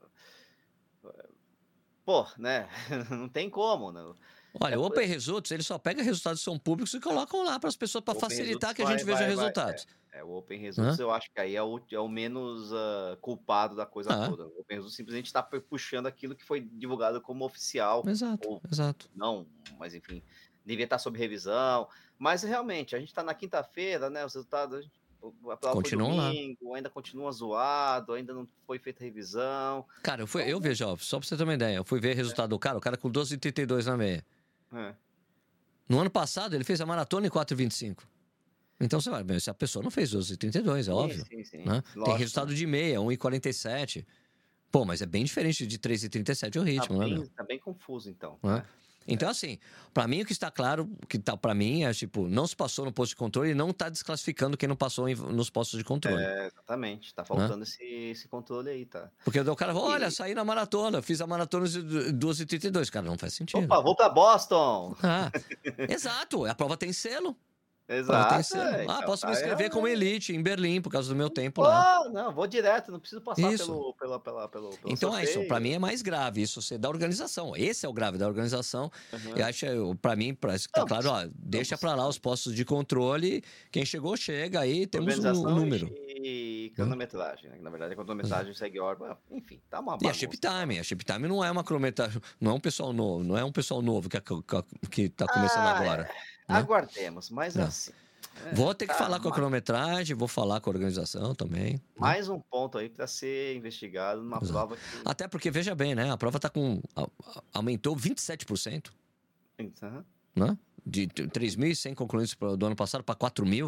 Pô, né? Não tem como, né? Olha, é, o Open Results, ele só pega resultados que são públicos e colocam lá para as pessoas, para facilitar que a gente vai, veja vai, resultados. Vai, é, é, o Open Results, Hã? eu acho que aí é o, é o menos uh, culpado da coisa ah. toda. O Open Results simplesmente está puxando aquilo que foi divulgado como oficial. Exato, ou exato. não, mas enfim, devia estar sob revisão, mas realmente, a gente está na quinta-feira, né? Os resultados, a prova Continuam foi lá. domingo, ainda continua zoado, ainda não foi feita revisão. Cara, eu, fui, Então, eu vejo, ó, só pra você ter uma ideia, eu fui ver o resultado do cara, o cara com doze e trinta e dois na meia. é. No ano passado, ele fez a maratona em quatro e vinte e cinco. Então, você vai, bem, se a pessoa não fez doze e trinta e dois, é Sim, óbvio. sim, sim. Né? Tem Lógico, resultado né? de meia, um e quarenta e sete. Pô, mas é bem diferente de três e trinta e sete o Tá ritmo, né, meu? bem, tá bem confuso, então, Né? né? Então, assim, pra mim o que está claro, o que tá pra mim é, tipo, não se passou no posto de controle e não tá desclassificando quem não passou em- nos postos de controle. É, exatamente. Tá Né? faltando esse, esse controle aí, tá? Porque o cara fala, olha, E, saí na maratona, fiz a maratona de doze e trinta e dois. Cara, não faz sentido. opa, vou pra Boston! Ah, exato, a prova tem selo. A prova tem Exato, selo. é, Ah, então, posso me tá inscrever como errado. elite em Berlim, por causa do meu tempo Pô, lá. não, vou direto, não preciso passar Isso. pelo, pela, pela, pelo, pelo Então, é isso. Pra mim sorteio. é mais grave isso ser da organização. Esse é o grave da organização. Uhum. Eu acho, pra mim, parece que tá Não, claro, ó, deixa pra lá os postos de controle. Quem chegou, chega aí, temos um, um Organização número. e, e Né? cronometragem, né? Na verdade, a cronometragem segue a ordem. Enfim, tá uma E a chip bagunça. time, a chip time não é uma cronometragem, não é um pessoal novo, não é um pessoal novo que, que, que tá começando Ah, agora. é. Né? Aguardemos, mas Não. assim. é, Vou ter que tá falar com a uma- cronometragem, vou falar com a organização também. Né? mais um ponto aí para ser investigado numa Exato. prova que. Até porque, veja bem, né? A prova tá com. a- a- aumentou vinte e sete por cento, Uhum. né? De três mil e cem concluintes pro- do ano passado para quatro mil.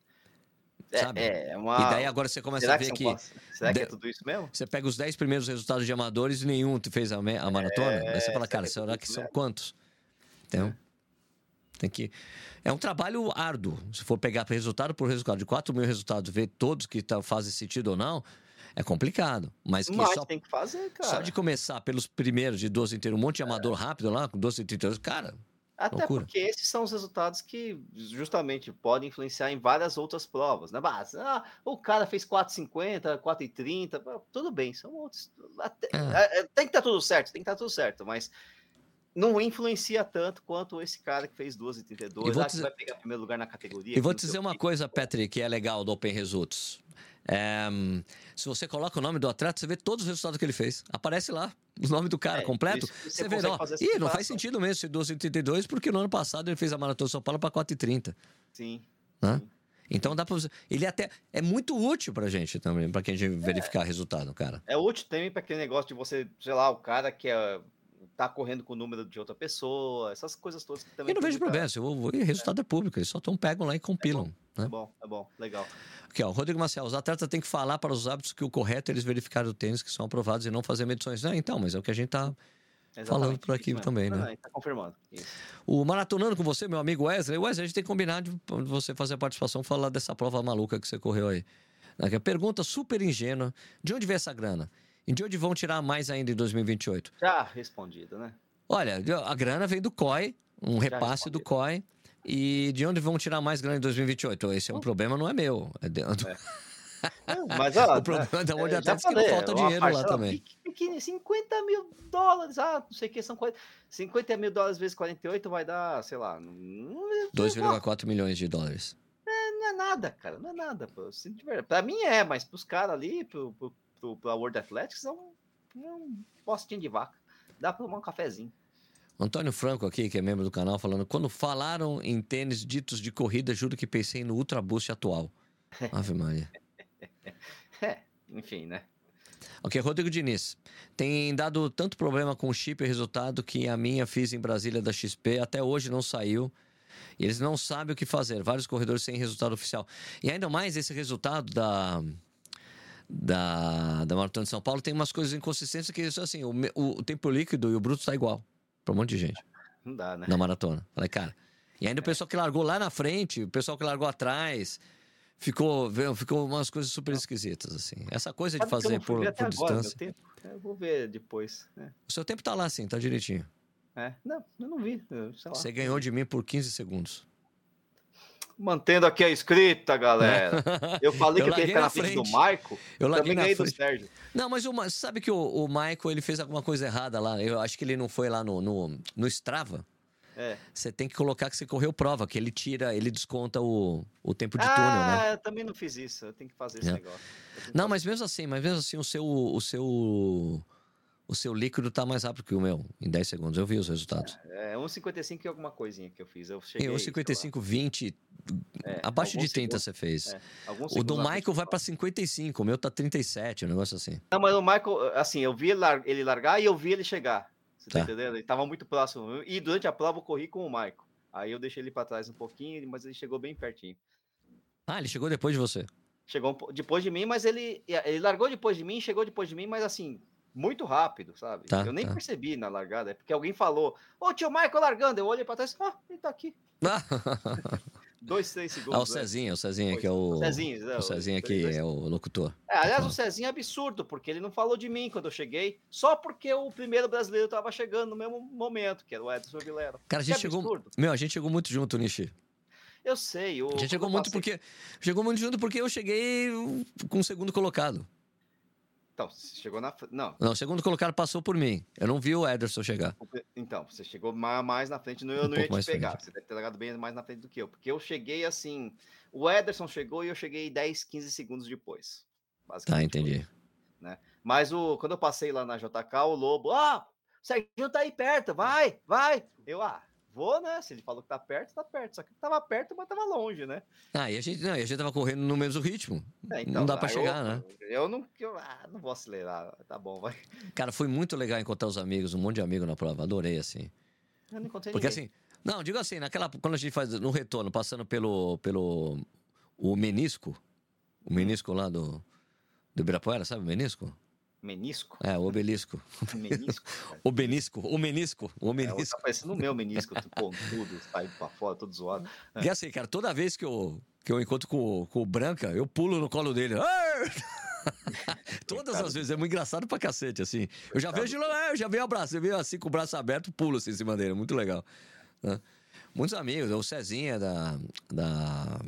Sabe? É, é E daí uma. agora você começa Será a que ver são que. quase- Será que é de- tudo isso mesmo? Você pega os dez primeiros resultados de amadores e nenhum te fez a, me- a maratona. Daí você É, fala, será cara, que é tudo será que isso são mesmo? quantos? Então, É. tem que. É um trabalho árduo. Se for pegar resultado por resultado, de quatro mil resultados, ver todos que tá, fazem sentido ou não, é complicado. Mas que Mas só, tem que fazer, cara. só de começar pelos primeiros de doze inteiros, um monte de amador rápido lá, com doze e trinta e dois, cara, Até loucura. porque esses são os resultados que justamente podem influenciar em várias outras provas, né? Mas, ah, o cara fez quatro e cinquenta, quatro e trinta, tudo bem, são outros. Até, É. é, tem que estar tudo certo, tem que estar tudo certo, mas não influencia tanto quanto esse cara que fez doze e trinta e dois, E vou ah, te que vai pegar primeiro lugar na categoria. E vou que te não sei dizer o uma quê. coisa, Patrick, que é legal do Open Results. É, se você coloca o nome do atleta, você vê todos os resultados que ele fez. Aparece lá o nome do cara É, completo. isso que você Você vê, consegue ó. fazer essa Ih, não faz comparação. sentido mesmo ser doze e trinta e dois, porque no ano passado ele fez a Maratona de São Paulo para quatro e trinta. Sim, Né? sim. Então dá pra você. Ele até é muito útil pra gente também, pra quem a gente verificar resultado, cara. É útil também para aquele negócio de você, sei lá, o cara que é, tá correndo com o número de outra pessoa, essas coisas todas que também E não tem vejo muita... problema. Se eu vou, e resultado é público, eles só tão pegam lá e compilam. É Né? bom, é bom, legal. Aqui, ó, Rodrigo Maciel, os atletas têm que falar para os hábitos que o correto é eles verificarem o tênis que são aprovados e não fazer medições. Não, então, mas é o que a gente tá falando Exatamente, por isso aqui mesmo. também, Não, né? não, tá confirmando. Isso. O Maratonando com você, meu amigo Wesley. Wesley, a gente tem que combinar de você fazer a participação, falar dessa prova maluca que você correu aí. Pergunta super ingênua: de onde vem essa grana? E de onde vão tirar mais ainda em dois mil e vinte e oito? Já respondido, né? Olha, a grana vem do C O I, um repasse do C O I. E de onde vão tirar mais grana em dois mil e vinte e oito? Esse é um Hum. problema, não é meu. É de... É. Não, mas, ó, o problema é de onde é, até já diz que não falei, falta é uma dinheiro lá parcela também. pequena, cinquenta mil dólares, ah, não sei o que, são quarenta, cinquenta mil dólares vezes quarenta e oito vai dar, sei lá, não, dois vírgula quatro milhões de dólares. não é nada, cara, não é nada. Pô. Pra mim é, mas pros caras ali, pro, pro, pro, pra World Athletics, é um, é um postinho de vaca. Dá pra tomar um cafezinho. Antônio Franco aqui, que é membro do canal, falando: quando falaram em tênis ditos de corrida, juro que pensei no Ultra Boost atual. Ave Maria. É, enfim, né? Ok, Rodrigo Diniz. Tem dado tanto problema com o chip e resultado que a minha fiz em Brasília da X P até hoje não saiu. E eles não sabem o que fazer. Vários corredores sem resultado oficial. E ainda mais esse resultado da... Da, da Maratona de São Paulo tem umas coisas inconsistentes que, assim, o, o, o tempo líquido e o bruto está igual para um monte de gente. Não dá, né? Na maratona. Falei, cara. E ainda o pessoal que largou lá na frente, o pessoal que largou atrás, ficou, ficou umas coisas super esquisitas, assim. Essa coisa de Sabe que eu fazer não fui por, ver até por agora, meu distância. tempo? Eu vou ver depois. Né? O seu tempo tá lá, sim, tá direitinho. É, não, eu não vi. eu- sei lá. Você ganhou de mim por quinze segundos. Mantendo aqui a escrita, galera. Eu falei Eu que eu queria larguei ficar na na frente do frente. Maico. Eu larguei Também na ganhei do frente. Sérgio. Não, mas o, Ma- sabe que o, o Michael, ele fez alguma coisa errada lá. Eu acho que ele não foi lá no, no, no Strava. É. Você tem que colocar que você correu prova, que ele tira, ele desconta o, o tempo de ah, túnel, né? eu também não fiz isso. Eu tenho que fazer esse É. negócio. Eu tenho que Não, fazer. mas mesmo assim, mas mesmo assim, o seu, o seu, o seu líquido tá mais rápido que o meu, em dez segundos. Eu vi os resultados. É um e cinquenta e cinco e alguma coisinha que eu fiz. Eu Em cheguei, um e sei cinquenta e lá, cinco, vinte, é, abaixo de alguns trinta segundos, você fez. é, alguns O do segundos na frente Michael do vai Paulo. pra cinquenta e cinco, o meu tá trinta e sete, um negócio assim. Não, mas o Michael, assim, eu vi ele, lar- ele largar e eu vi ele chegar. Você tá Tá. entendendo? Ele tava muito próximo. E durante a prova eu corri com o Michael. Aí eu deixei ele pra trás um pouquinho, mas ele chegou bem pertinho. Ah, ele chegou depois de você. Chegou um po- depois de mim, mas ele, ele largou depois de mim, chegou depois de mim, mas assim, muito rápido, sabe? Tá, Eu nem tá. percebi na largada, é porque alguém falou, ô tio Michael largando, eu olhei pra trás, ah, ele tá aqui. Dois, três Ah, segundos. o Cezinha, o Cezinha, Depois. que é o. O Cezinho, né, O o- Cezinha dois, que dois. é o locutor. É, aliás, o Cezinho é absurdo, porque ele não falou de mim quando eu cheguei, só porque o primeiro brasileiro estava chegando no mesmo momento, que era o Edson Vilera. Cara, a Que gente chegou. absurdo. Meu, a gente chegou muito junto, Nishi. Eu sei. O, A gente quando chegou eu muito passei- porque. Chegou muito junto porque eu cheguei com o segundo colocado. Então, você chegou na. fr- Não, Não, o segundo colocado passou por mim. Eu não vi o Ederson chegar. o pri- então, você chegou ma- mais na frente, não- eu Um não ia pouco te mais pegar. frente. Você deve ter largado bem mais na frente do que eu, porque eu cheguei assim. O Ederson chegou e eu cheguei dez, quinze segundos depois. Tá, Basicamente. foi. entendi. Mas o, quando eu passei lá na J K, o Lobo, ah, o Serginho tá aí perto, vai, vai. Eu, ah, vou, né? Se ele falou que tá perto, tá perto. Só que tava perto, mas tava longe, né? Ah, e a gente, não, e a gente tava correndo no mesmo ritmo. É, não dá pra aí chegar, eu, né? Eu não, eu, ah, não vou acelerar. Tá bom, vai. Cara, foi muito legal encontrar os amigos, um monte de amigo na prova. Adorei, assim. Eu não encontrei Porque ninguém. assim, não, digo assim, naquela, quando a gente faz no retorno, passando pelo, pelo o menisco, o menisco lá do, do Ibirapuera, sabe o menisco? Menisco? É, o obelisco. Menisco? cara. O benisco, o menisco, o É, menisco. tá parecendo o meu menisco, com tudo, saindo pra fora, todo zoado. Porque assim, cara, toda vez que eu, que eu encontro com, o- com o Branca, eu pulo no colo dele. Arr! Todas as vezes, é muito engraçado pra cacete, assim. Eu já vejo, é, eu já vejo abraço, eu vejo assim com o braço aberto, pulo assim em cima dele, muito legal. Né? Muitos amigos, o Cezinha da. da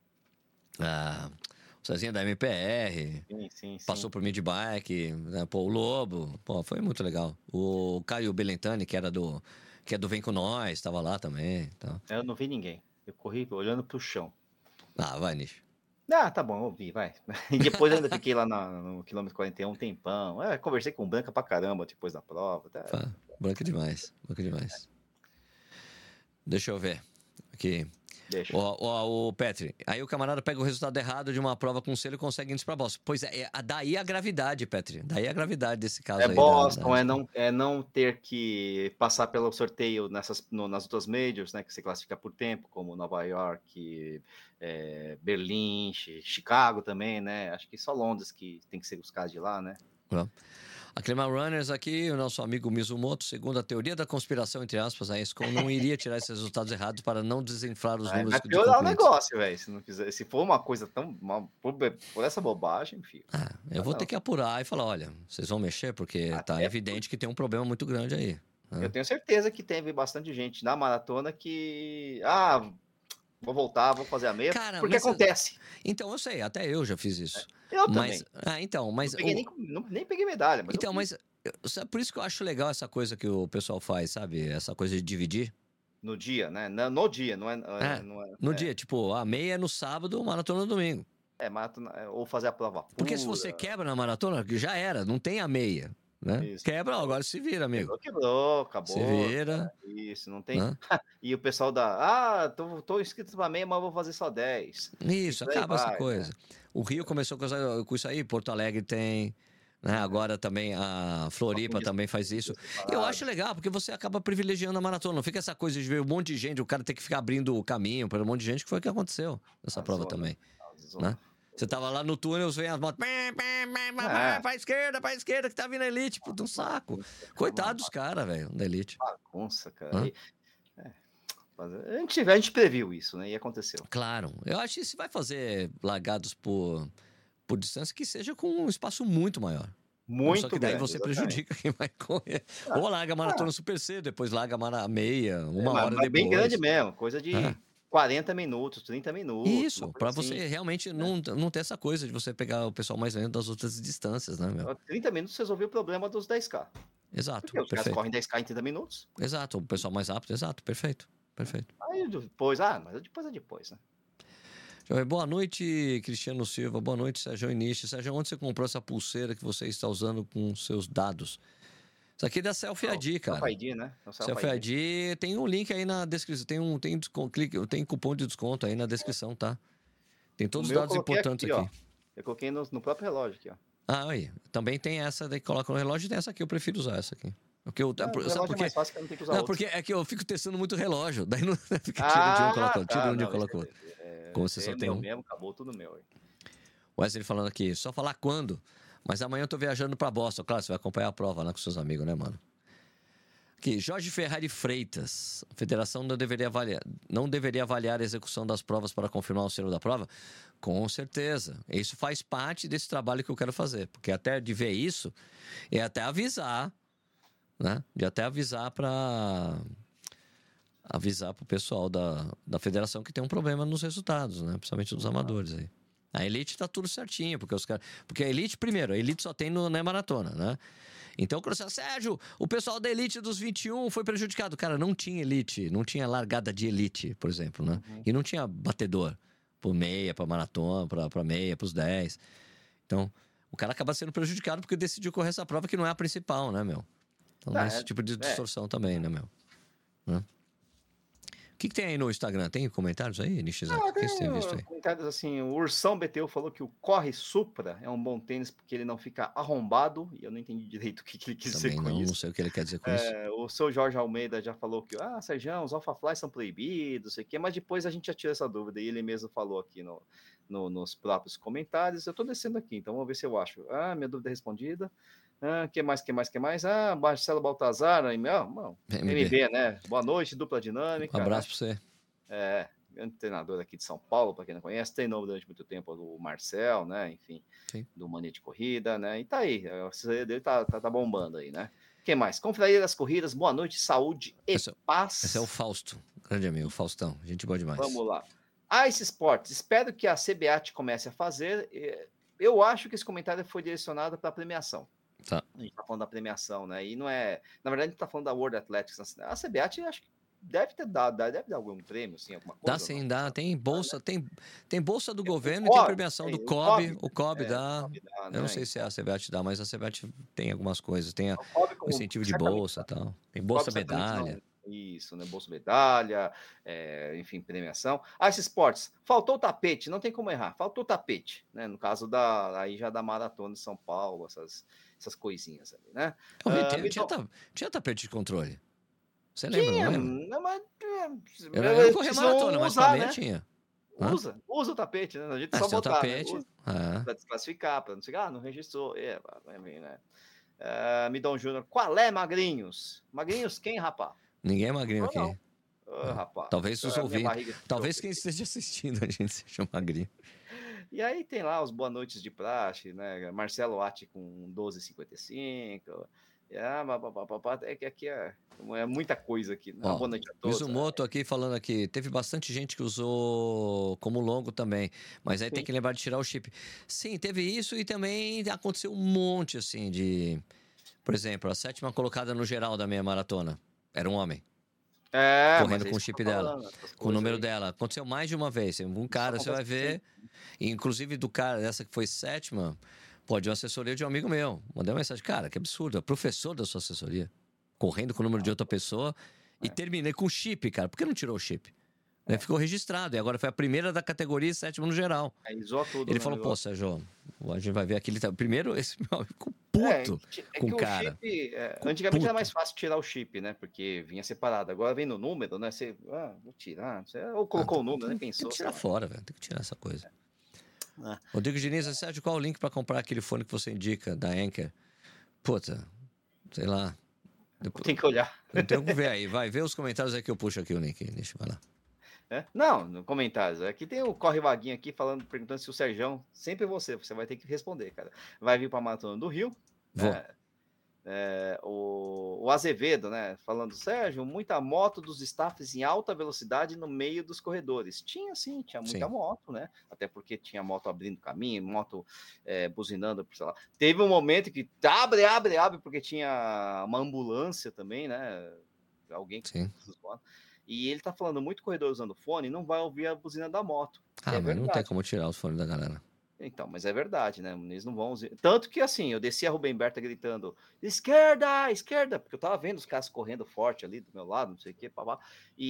a- o Cezinha da M P R, Sim, sim, sim. passou por mim de bike, né? Pô, o Lobo, pô, foi muito legal. O Caio Belentani, que era do. Que é do Vem Com Nós, tava lá também. Tá. Eu não vi ninguém. Eu corri olhando pro chão. Ah, vai, Nish. Ah, tá bom, eu vi, vai. E depois eu ainda fiquei lá na- no quilômetro quarenta e um um tempão. É, conversei com o Branca pra caramba depois da prova. Tá? Pá, branca demais, branca demais. Deixa eu ver. Aqui. Deixa. Ó, ó, o Petri, aí o camarada pega o resultado errado de uma prova com selo e consegue índice pra Boston. Pois é, é, daí a gravidade, Petri. Daí a gravidade desse caso É aí. Boston, da, da... é, não, é não ter que passar pelo sorteio nessas, no, nas outras majors, né? Que você classifica por tempo, como Nova York, é, Berlim, Chi- Chicago também, né? Acho que só Londres que tem que ser os caras de lá, né? A Cleman Runners aqui, o nosso amigo Mizumoto, segundo a teoria da conspiração, entre aspas, a ESCOM não iria tirar esses resultados errados para não desinflar os Vai, números vai de piorar o concluintes. negócio, velho. Se não quiser, se for uma coisa tão. Uma, por, por essa bobagem, filho. Ah, eu Ah, vou não. ter que apurar e falar, olha, vocês vão mexer porque Até tá evidente que tem um problema muito grande aí. né? Eu tenho certeza que teve bastante gente na maratona que. Ah, vou voltar, vou fazer a meia. Cara, porque mas- acontece. Então, eu sei, até eu já fiz isso. Eu Mas, também. ah, então, mas... não peguei o- nem, não- nem peguei medalha. Mas Então, eu mas eu- sabe, por isso que eu acho legal essa coisa que o pessoal faz, sabe? Essa coisa de dividir. No dia, né? No, no dia, não é. É, não é, No é, dia, tipo, a meia é no sábado, maratona no domingo. É, maratona, é, ou fazer a prova pura. Porque se você quebra na maratona, já era, não tem a meia, né? Isso. Quebra, ó, agora se vira, amigo. Quebrou, quebrou, acabou. Se vira, Isso, não tem. né? E o pessoal da. Ah, tô, tô inscrito pra meia, mas vou fazer só dez. Isso, Isso aí acaba essa vai, coisa. O Rio começou com essa- com isso aí, Porto Alegre tem, né? Agora também a Floripa Algum também faz isso. E eu acho legal, porque você acaba privilegiando a maratona. Não fica essa coisa de ver um monte de gente, o cara ter que ficar abrindo o caminho para um monte de gente, que foi o que aconteceu nessa A prova zona. também. Zona. Né? Você tava lá no túnel, vem as motos, pim, pim, pim, pim, É. pra esquerda, pra esquerda, que tá vindo a elite, puta, um saco. Coitado dos caras, velho, da elite. Bagunça, cara. Hã? E- é, mas a, gente, a gente previu isso, né? E aconteceu. Claro, eu acho que se vai fazer largados por, por distância, que seja com um espaço muito maior. Muito Só que daí grande, você exatamente. prejudica quem vai correr. Ou larga a maratona super cedo, depois larga a mara- meia, uma É, mas- hora mas depois. bem grande mesmo, coisa de É. quarenta minutos, trinta minutos. Isso, uma coisa pra assim. você realmente não, não ter essa coisa de você pegar o pessoal mais lento das outras distâncias, né, meu? trinta minutos resolveu o problema dos dez K. Exato, Porque os caras perfeito. correm dez K em trinta minutos. Exato, o pessoal mais rápido, exato, perfeito, perfeito. Aí depois, ah, mas depois é depois, né? Deixa eu ver. Boa noite, Cristiano Silva. Boa noite, Sérgio Inishi. Sérgio, onde você comprou essa pulseira que você está usando com seus dados? Isso aqui é da Selfie I D, cara. Selfie I D, né? É o Selfie I D, tem um link aí na descrição, tem um tem, desconto, clique, tem cupom de desconto aí na descrição, tá? Tem todos os dados importantes aqui. aqui. Eu coloquei no, no próprio relógio aqui, ó. Ah, aí. Também tem essa daí que coloca no relógio e tem essa aqui, eu prefiro usar essa aqui. Porque eu, Não, eu, sabe por quê? É mais fácil que eu não tenho que usar não, outro. porque é que eu fico testando muito relógio. Daí não fica ah, tira de um, coloca outro, tira tá, um de um, não, coloca outro. É, Como você só é tem meu um. mesmo, acabou tudo meu aí. Wesley falando aqui, só falar quando. Mas amanhã eu tô viajando pra Boston. Claro, você vai acompanhar a prova lá com seus amigos, né, mano? Aqui, Jorge Ferrari Freitas. A federação não deveria avaliar, não deveria avaliar a execução das provas para confirmar o selo da prova? Com certeza. Isso faz parte desse trabalho que eu quero fazer. Porque até de ver isso, é até avisar, né? De até avisar para avisar pro pessoal da, da federação que tem um problema nos resultados, né? Principalmente dos amadores aí. A elite tá tudo certinho, porque os caras. Porque a elite, primeiro, a elite só tem no, na maratona, né? Então, quando você fala, Sérgio, o pessoal da elite dos vinte e um foi prejudicado. Cara, não tinha elite, não tinha largada de elite, por exemplo, né? Uhum. E não tinha batedor por meia, para maratona, para meia, para os dez. Então, o cara acaba sendo prejudicado porque decidiu correr essa prova que não é a principal, né, meu? Então, ah, esse é, tipo de distorção é. também, né, meu? Né? O que, que tem aí no Instagram? Tem comentários aí, Nishizaki? Ah, o que tem você tem visto aí? Comentários assim, o Ursão B T U falou que o Corre Supra é um bom tênis porque ele não fica arrombado, e eu não entendi direito o que, que ele quis Também dizer com não, isso. Não sei o que ele quer dizer com é, isso. O seu Jorge Almeida já falou que, ah, Sérgio, os Alphafly são proibidos, sei o quê, mas depois a gente já tira essa dúvida, e ele mesmo falou aqui no, no, nos próprios comentários. Eu tô descendo aqui, então vamos ver se eu acho. Ah, minha dúvida é respondida. Ah, que mais, que mais, que mais? Ah, Marcelo Baltazar, ah, não, M B, né? Boa noite, dupla dinâmica. Um abraço né? para você. É, grande treinador aqui de São Paulo, para quem não conhece, treinou durante muito tempo o Marcel, né? Enfim, Sim. do Mania de Corrida, né? E tá aí, o C D dele tá, tá, tá bombando aí, né? Quem mais? Confraria das Corridas, boa noite, saúde e esse, paz. Esse é o Fausto, grande amigo, Faustão, gente boa demais. Vamos lá. Ice Sports, espero que a C B A T comece a fazer. Eu acho que esse comentário foi direcionado para a premiação. Tá. A gente tá falando da premiação, né? E não é. Na verdade, a gente tá falando da World Athletics. A C B A T, acho que deve ter dado, deve dar algum prêmio, assim, alguma coisa. Dá sim, dá. Tem bolsa, tem, tem bolsa do é, governo e tem premiação do C O B. O C O B é, dá. O C O B dá eu né? não sei se a C B A T dá, mas a C B A T tem algumas coisas. Tem a, o incentivo de bolsa e tal. Tem bolsa medalha. Não. Isso, né? Bolsa medalha, é, enfim, premiação. Ah, esses esportes, faltou o tapete, não tem como errar, faltou o tapete, né? No caso da, aí já da maratona de São Paulo, essas, essas coisinhas ali, né? Eu vi, uh, tinha, tinha, tinha tapete de controle. Você lembra, tinha, não lembra? Não, mas, eu, eu não corri maratona, mas usar, também né? tinha. Usa, Hã? usa o tapete, né? A gente é, só botar, tapete, né? é. Para desclassificar, para não chegar, ah, não registrou, é, né? Uh, Midon Júnior, qual é, magrinhos? Magrinhos quem, rapaz? Ninguém é magrinho não, aqui. Não. Oh, rapaz, talvez os ouvintes, talvez quem esteja assistindo a gente seja magrinho. E aí tem lá os boa noites de praxe, né? Marcelo Atti com doze e cinquenta e cinco. É que aqui é, é muita coisa aqui. Né? Ó, boa noite a todos. Mizumoto aqui falando aqui, teve bastante gente que usou como longo também, mas aí Sim. tem que lembrar de tirar o chip. Sim, teve isso e também aconteceu um monte assim de, por exemplo, a sétima colocada no geral da meia maratona era um homem. É, correndo com o chip dela, falando, com o número aí. dela. Aconteceu mais de uma vez. Um cara, você vai ver, inclusive do cara, essa que foi sétima, pô, de uma assessoria de um amigo meu. Mandei uma mensagem, cara, que absurdo. É professor da sua assessoria, correndo com o número de outra pessoa é. e terminei com o chip, cara. Por que não tirou o chip? É. Ficou registrado. E agora foi a primeira da categoria e sétima no geral. É, tudo, Ele falou, pô, Sérgio, a gente vai ver aqui. Ele tá... Primeiro, esse meu amigo ficou puto é, é com que o cara. Chip, é, antigamente puto. Era mais fácil tirar o chip, né? Porque vinha separado. Agora vem no número, né? Você, ah, vou tirar. Você, ou colocou ah, tá, o número, nem pensou. Tem que tirar fora, velho. Tem que tirar essa coisa. É. É. Rodrigo Diniz, Sérgio, qual o link para comprar aquele fone que você indica, da Anker? Puta, sei lá. Depois... Tem que olhar. Eu tenho que ver aí. Vai ver os comentários aí que eu puxo aqui o link. Deixa eu falar. É? Não, no comentários. Aqui tem o Corre Vaguinho aqui falando, perguntando se o Serjão, sempre você, você vai ter que responder, cara. Vai vir para a Maratona do Rio. Vou. É, é, o, o Azevedo, né? Falando, Sérgio, muita moto dos staffs em alta velocidade no meio dos corredores. Tinha sim, tinha muita sim. moto, né? Até porque tinha moto abrindo caminho, moto é, buzinando, sei lá. Teve um momento que abre, abre, abre, porque tinha uma ambulância também, né? Alguém que sim. E ele tá falando muito corredor usando fone, não vai ouvir a buzina da moto. Ah, é mas verdade. Não tem como tirar os fones da galera. Então, mas é verdade, né? Eles não vão. Tanto que assim, eu desci a Rubem Berta gritando: esquerda, esquerda, porque eu tava vendo os caras correndo forte ali do meu lado, não sei o que, papá.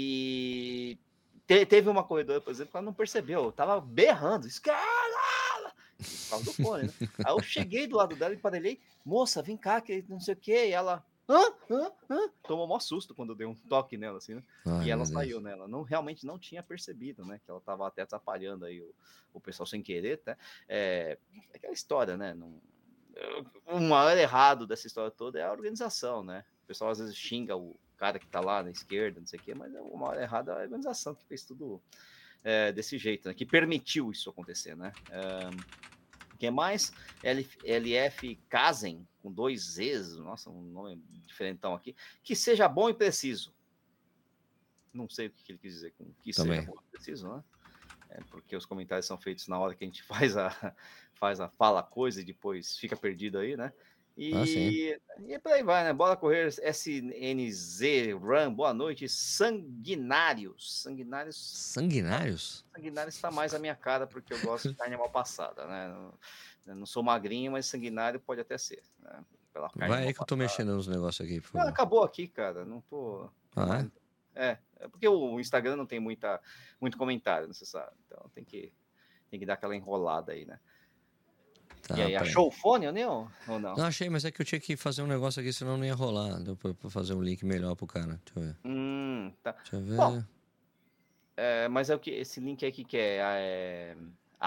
E te, teve uma corredora, por exemplo, que ela não percebeu, eu tava berrando, esquerda! Por causa do fone, né? Aí eu cheguei do lado dela e parelhei, moça, vem cá, que não sei o que, e ela. Hã? Hã? Hã? Tomou um maior susto quando eu dei um toque nela, assim, né? Ai, E ela meu saiu, Deus. né? Ela não, realmente não tinha percebido, né? Que ela tava até atrapalhando aí o, o pessoal sem querer, né? É, é aquela história, né? Não, o maior errado dessa história toda é a organização, né? O pessoal às vezes xinga o cara que tá lá na esquerda, não sei o quê, mas o maior errado é a organização que fez tudo é, desse jeito, né? Que permitiu isso acontecer, né? O que mais? L, LF Kazen, com dois Z's, nossa, um nome diferentão aqui, que seja bom e preciso. Não sei o que ele quis dizer com que Também. seja bom e preciso, né? É porque os comentários são feitos na hora que a gente faz a, faz a fala a coisa e depois fica perdido aí, né? Ah, sim. E, e por aí vai, né? Bora correr S N Z Run, boa noite. Sanguinários. Sanguinários. Sanguinários? Sanguinários está mais a minha cara, porque eu gosto de carne mal passada, né? Não, não sou magrinho, mas sanguinário pode até ser, né? Pela carne Vai mal aí que eu tô passada. mexendo nos negócios aqui, por Ah, favor. acabou aqui, cara. Não tô. Tem Ah, mais. é? É, é porque o Instagram não tem muita, muito comentário, você sabe. Então tem que, tem que dar aquela enrolada aí, né? E Tá, aí, peraí. achou o fone, Nil? Ou não? Não achei, mas é que eu tinha que fazer um negócio aqui, senão não ia rolar. Deu pra, pra fazer um link melhor pro cara. Deixa eu ver. Hum, tá. Deixa eu Bom, ver. é, mas é o que esse link aqui que é, é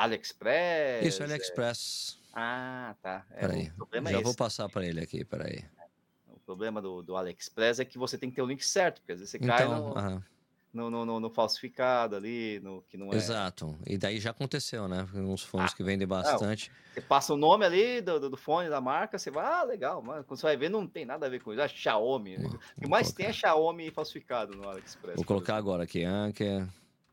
Isso, AliExpress? É... AliExpress. Ah, tá. É, o Peraí. problema é Já vou esse. passar pra ele aqui, peraí. O problema do, do AliExpress é que você tem que ter o link certo, porque às vezes você cai Então, no, ah, no, no, no, no falsificado ali, no que não é. exato. E daí já aconteceu, né? Uns fones Ah, que vendem não. bastante. Você passa o nome ali do, do, do fone da marca, você vai, ah, legal, mas quando você vai ver, não tem nada a ver com isso. Ah, Xiaomi. Vou, O que vou mais tem é colocar. Xiaomi falsificado no AliExpress, Vou por colocar exemplo. agora aqui, Anker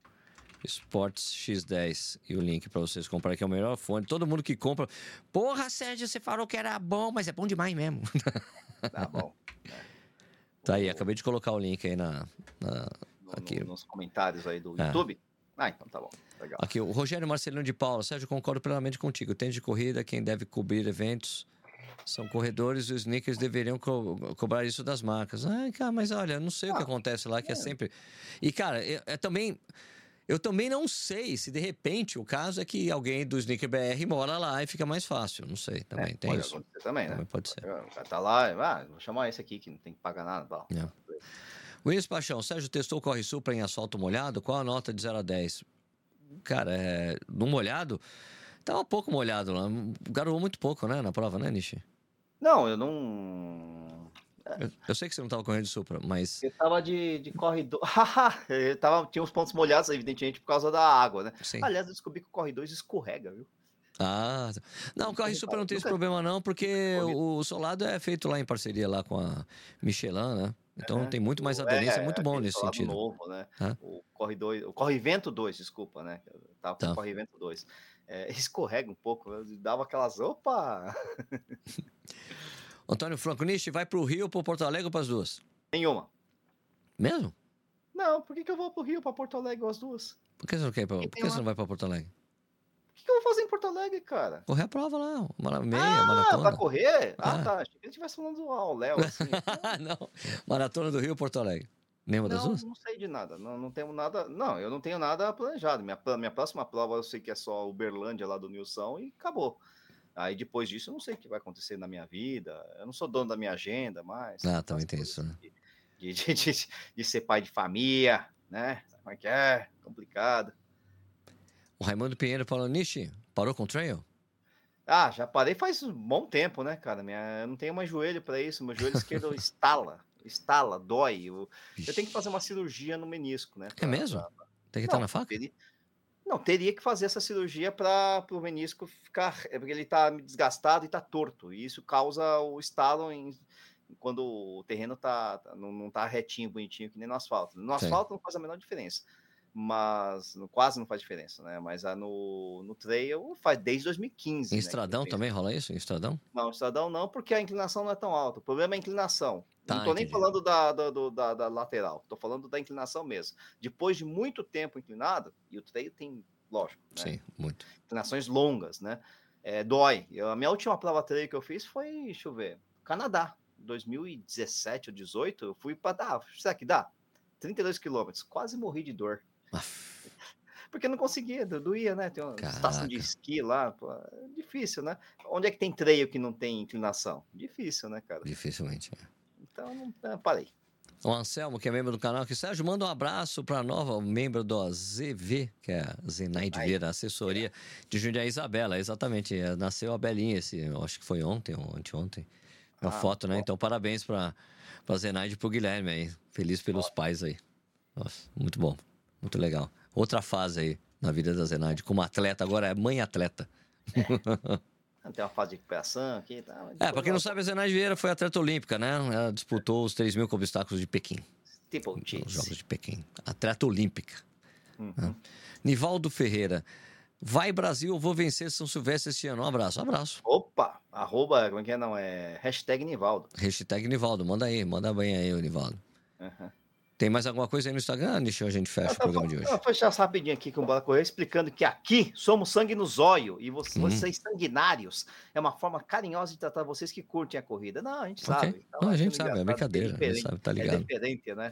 Sports X dez e o link pra vocês comprarem, que é o melhor fone. Todo mundo que compra. Porra, Sérgio, você falou que era bom, mas é bom demais mesmo. Tá bom. Né? Tá aí, O, acabei de colocar o link aí na. na- no, no, aqui. nos comentários aí do É. YouTube. Ah, então tá bom. Legal. Aqui, o Rogério Marcelino de Paula. Sérgio, concordo plenamente contigo. Tênis de corrida, quem deve cobrir eventos são corredores e os sneakers deveriam co cobrar isso das marcas. Ai, cara, mas olha, não sei o que Ah, acontece lá, que é é. sempre. E, cara, eu, eu também. Eu também não sei se de repente o caso é que alguém do Sneaker B R mora lá e fica mais fácil. Não sei, também É, tem pode isso. acontecer também, né? Também pode ser. O cara tá lá, ah, vou chamar esse aqui que não tem que pagar nada. Bom, É. tá, beleza. Williams Paixão, Sérgio testou o Corre Supra em asfalto molhado? Qual a nota de zero a dez? Cara, é, no molhado, tava um pouco molhado lá. Garoou muito pouco, né, na prova, né, Nishi? Não, eu não. Eu, eu sei que você não tava correndo de Supra, mas. Eu tava de, de corredor. eu tava, tinha uns pontos molhados, evidentemente, por causa da água, né? Sim. Aliás, eu descobri que o corredor escorrega, viu? Ah, não, o Corre Supra não tem esse Nunca, problema não, porque nunca o solado é feito lá em parceria lá com a Michelin, né? Então é, tem muito mais o, aderência, é é, muito bom aquele nesse solado sentido. novo, né? Tá? O Corre dois, o Corre Vento dois, desculpa, né? Eu tava com o Tá. Corre Vento dois. É, escorrega um pouco, eu dava aquelas. Opa! Antônio Franco Nishi, vai pro Rio ou pro Porto Alegre ou pras duas? Nenhuma. Mesmo? Não, por que, que eu vou pro Rio, pra Porto Alegre, as duas? Por que você não quer ir pra... O que Por tem que você lá? não vai pra Porto Alegre? O que, que eu vou fazer em Porto Alegre, cara? Correr a prova lá, uma meia, Ah, pra maratona. correr? Ah, Ah. tá. Achei que ele estivesse falando ao Léo, assim. Não, maratona do Rio Porto Alegre. Nenhuma das Não, duas? não sei de nada. Não, não temos nada. Não, eu não tenho nada planejado. Minha, minha próxima prova eu sei que é só Uberlândia lá do Nilson e acabou. Aí depois disso eu não sei o que vai acontecer na minha vida. Eu não sou dono da minha agenda mais. Ah, Tem também aquelas tem coisas isso, né? de, de, de, de, de ser pai de família, né? Sabe como é que é? Complicado. O Raimundo Pinheiro falou, Nishi, parou com o trail? Ah, já parei faz um bom tempo, né, cara? Minha, eu não tenho mais joelho para isso. Meu joelho esquerdo estala, estala, dói. Eu, eu tenho que fazer uma cirurgia no menisco, né? É Pra, mesmo? pra... Tem que estar Não, na faca? teria, não, teria que fazer essa cirurgia para o menisco ficar. Porque ele tá desgastado e tá torto. E isso causa o estalo em, quando o terreno tá, tá, não, não tá retinho, bonitinho, que nem no asfalto. No Sim. asfalto não faz a menor diferença. Mas no, quase não faz diferença, né? Mas a no, no trail faz desde dois mil e quinze. Em Né, estradão também rola isso? Em estradão? não, estradão não, porque a inclinação não é tão alta. O problema é a inclinação. Tá, Não estou nem entendi. falando da, da, da, da lateral, estou falando da inclinação mesmo. Depois de muito tempo inclinado, e o trail tem lógico. Né? Sim, muito. Inclinações longas, né? É, dói. Eu, a minha última prova trail que eu fiz foi, deixa eu ver, Canadá. dois mil e dezessete ou dezoito, eu fui para dar, será que dá? trinta e dois quilômetros, quase morri de dor. Aff. Porque não conseguia, doía, né? Tem uma Caraca. estação de esqui lá, pô, é difícil, né? Onde é que tem trail que não tem inclinação? Difícil, né, cara? Dificilmente. É. Então, não, não, parei. O Anselmo, que é membro do canal aqui, Sérgio, manda um abraço para a nova membro do Z V, que é a Zenaide Vieira, assessoria de Jundiaí, Isabela. Exatamente, nasceu a Belinha, esse, eu acho que foi ontem ou anteontem. Uma ah, foto, né? Bom. Então, parabéns para a Zenaide e para o Guilherme aí. Feliz pelos ó. pais aí. Nossa, muito bom, muito legal. Outra fase aí na vida da Zenaide, como atleta, agora é mãe atleta. É. Tem uma fase de recuperação aqui. Tá, é, pra quem não sabe, a Zenaide Vieira foi atleta olímpica, né? Ela disputou os três mil obstáculos de Pequim. Tipo os Jogos de Pequim. Atleta olímpica. Uhum. Né? Nivaldo Ferreira. Vai Brasil, eu vou vencer São Silvestre este ano. Um abraço, um abraço. Opa, arroba, como é que é? Não, é hashtag Nivaldo. Hashtag Nivaldo, manda aí, manda bem aí, o Nivaldo. Uhum. Tem mais alguma coisa aí no Instagram? Deixa a gente fecha eu, o programa de hoje. Eu vou fechar rapidinho aqui com o Bora Correr, explicando que aqui somos sangue no zóio e vocês, hum. vocês sanguinários é uma forma carinhosa de tratar vocês que curtem a corrida. Não, a gente sabe. Okay. Então, não, a gente sabe, é brincadeira. É a gente sabe, tá ligado. É diferente, né?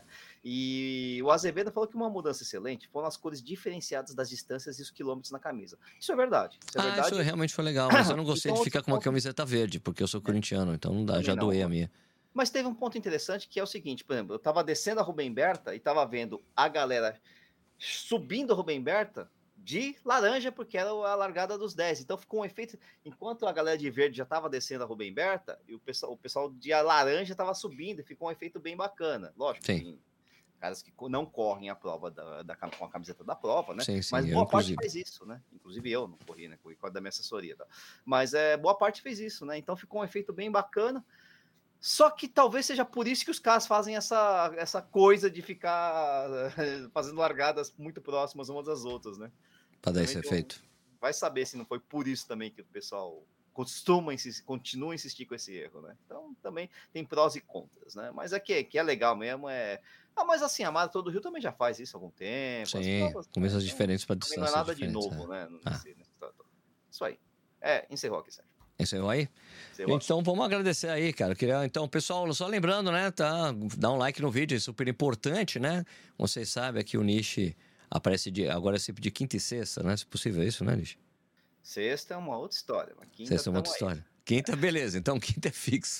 E o Azevedo falou que uma mudança excelente foram as cores diferenciadas das distâncias e os quilômetros na camisa. Isso é verdade. Isso é ah, verdade. isso realmente foi legal, mas eu não gostei então, de ficar com uma camiseta verde, porque eu sou corintiano, então não dá, já não, doei a minha. Mas teve um ponto interessante que é o seguinte, por exemplo, eu tava descendo a Rubem Berta e tava vendo a galera subindo a Rubem Berta de laranja, porque era a largada dos dez. Então ficou um efeito, enquanto a galera de verde já tava descendo a Rubem Berta, e o pessoal, o pessoal de laranja tava subindo, e ficou um efeito bem bacana. Lógico, sim. Tem caras que não correm a prova da, da, com a camiseta da prova, né? Sim, sim, mas eu, boa inclusive. parte fez isso, né? Inclusive eu não corri, né? Corri com a da minha assessoria. Tá? Mas é, boa parte fez isso, né? Então ficou um efeito bem bacana. Só que talvez seja por isso que os caras fazem essa, essa coisa de ficar fazendo largadas muito próximas umas das outras, né? Para dar esse efeito. Vai saber se não foi por isso também que o pessoal costuma insistir, continua a insistir com esse erro, né? Então também tem prós e contras, né? Mas é que, que é legal mesmo, é... Ah, mas assim, a Maratona do Rio também já faz isso há algum tempo. Sim, provas, começas né? diferentes para distâncias não é nada diferentes. de novo, é. né? Ah. Nesse, nesse isso aí. É, encerrou aqui, Sérgio. Encerrou aí? Gente, então vamos agradecer aí, cara. Queria, então, pessoal, só lembrando, né? Tá, dá um like no vídeo, é super importante, né? Como vocês sabem, aqui o Nishi aparece de, agora é sempre de quinta e sexta, né? Se possível, é isso, né, Nishi? Sexta é uma outra história. Mas quinta sexta é uma outra aí. história. Quinta, beleza. Então, quinta é fixo.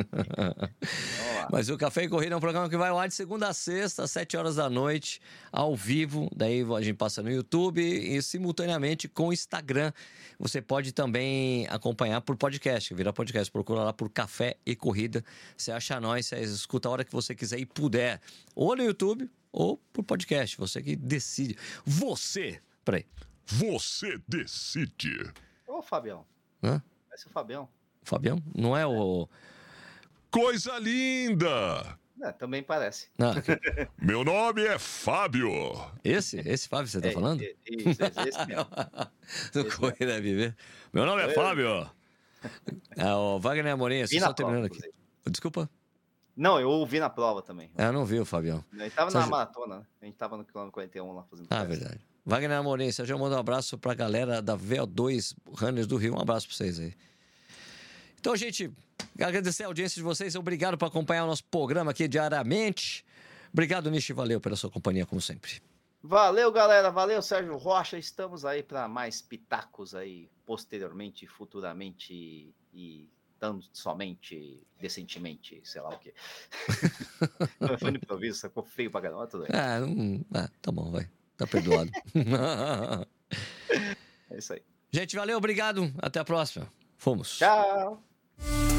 Mas o Café e Corrida é um programa que vai ao ar de segunda a sexta, às sete horas da noite, ao vivo. Daí a gente passa no YouTube e simultaneamente com o Instagram. Você pode também acompanhar por podcast, virar podcast. Procura lá por Café e Corrida. Você acha nós, você escuta a hora que você quiser e puder. Ou no YouTube, ou por podcast. Você que decide. Você! Peraí. Você decide. Ô, Fabião. Hã? Esse é o Fabião. Fabião? Não é o... Coisa linda! É, também parece. Ah, okay. Meu nome é Fábio. Esse? Esse Fábio você tá é, falando? É, isso, é esse mesmo. Do Correio Viver. Meu nome é Fábio. É, o Wagner Amorim, só prova, terminando aqui. Inclusive. Desculpa. Não, eu ouvi na prova também. É, eu não vi o Fabião. Ele tava Sérgio... na maratona, né? A gente tava no quilômetro quarenta e um lá fazendo Ah, festa. Verdade. Wagner Amorim, Sérgio, manda um abraço pra galera da V O dois Runners do Rio. Um abraço pra vocês aí. Então, gente, agradecer a audiência de vocês. Obrigado por acompanhar o nosso programa aqui diariamente. Obrigado, Nishi. Valeu pela sua companhia, como sempre. Valeu, galera. Valeu, Sérgio Rocha. Estamos aí para mais pitacos aí, posteriormente, futuramente e tão somente, decentemente, sei lá o quê. Foi no improviso, ficou feio pra caramba. Tudo bem. Ah, não... ah, tá bom, vai. Tá perdoado. É isso aí. Gente, valeu, obrigado. Até a próxima. Fomos. Tchau.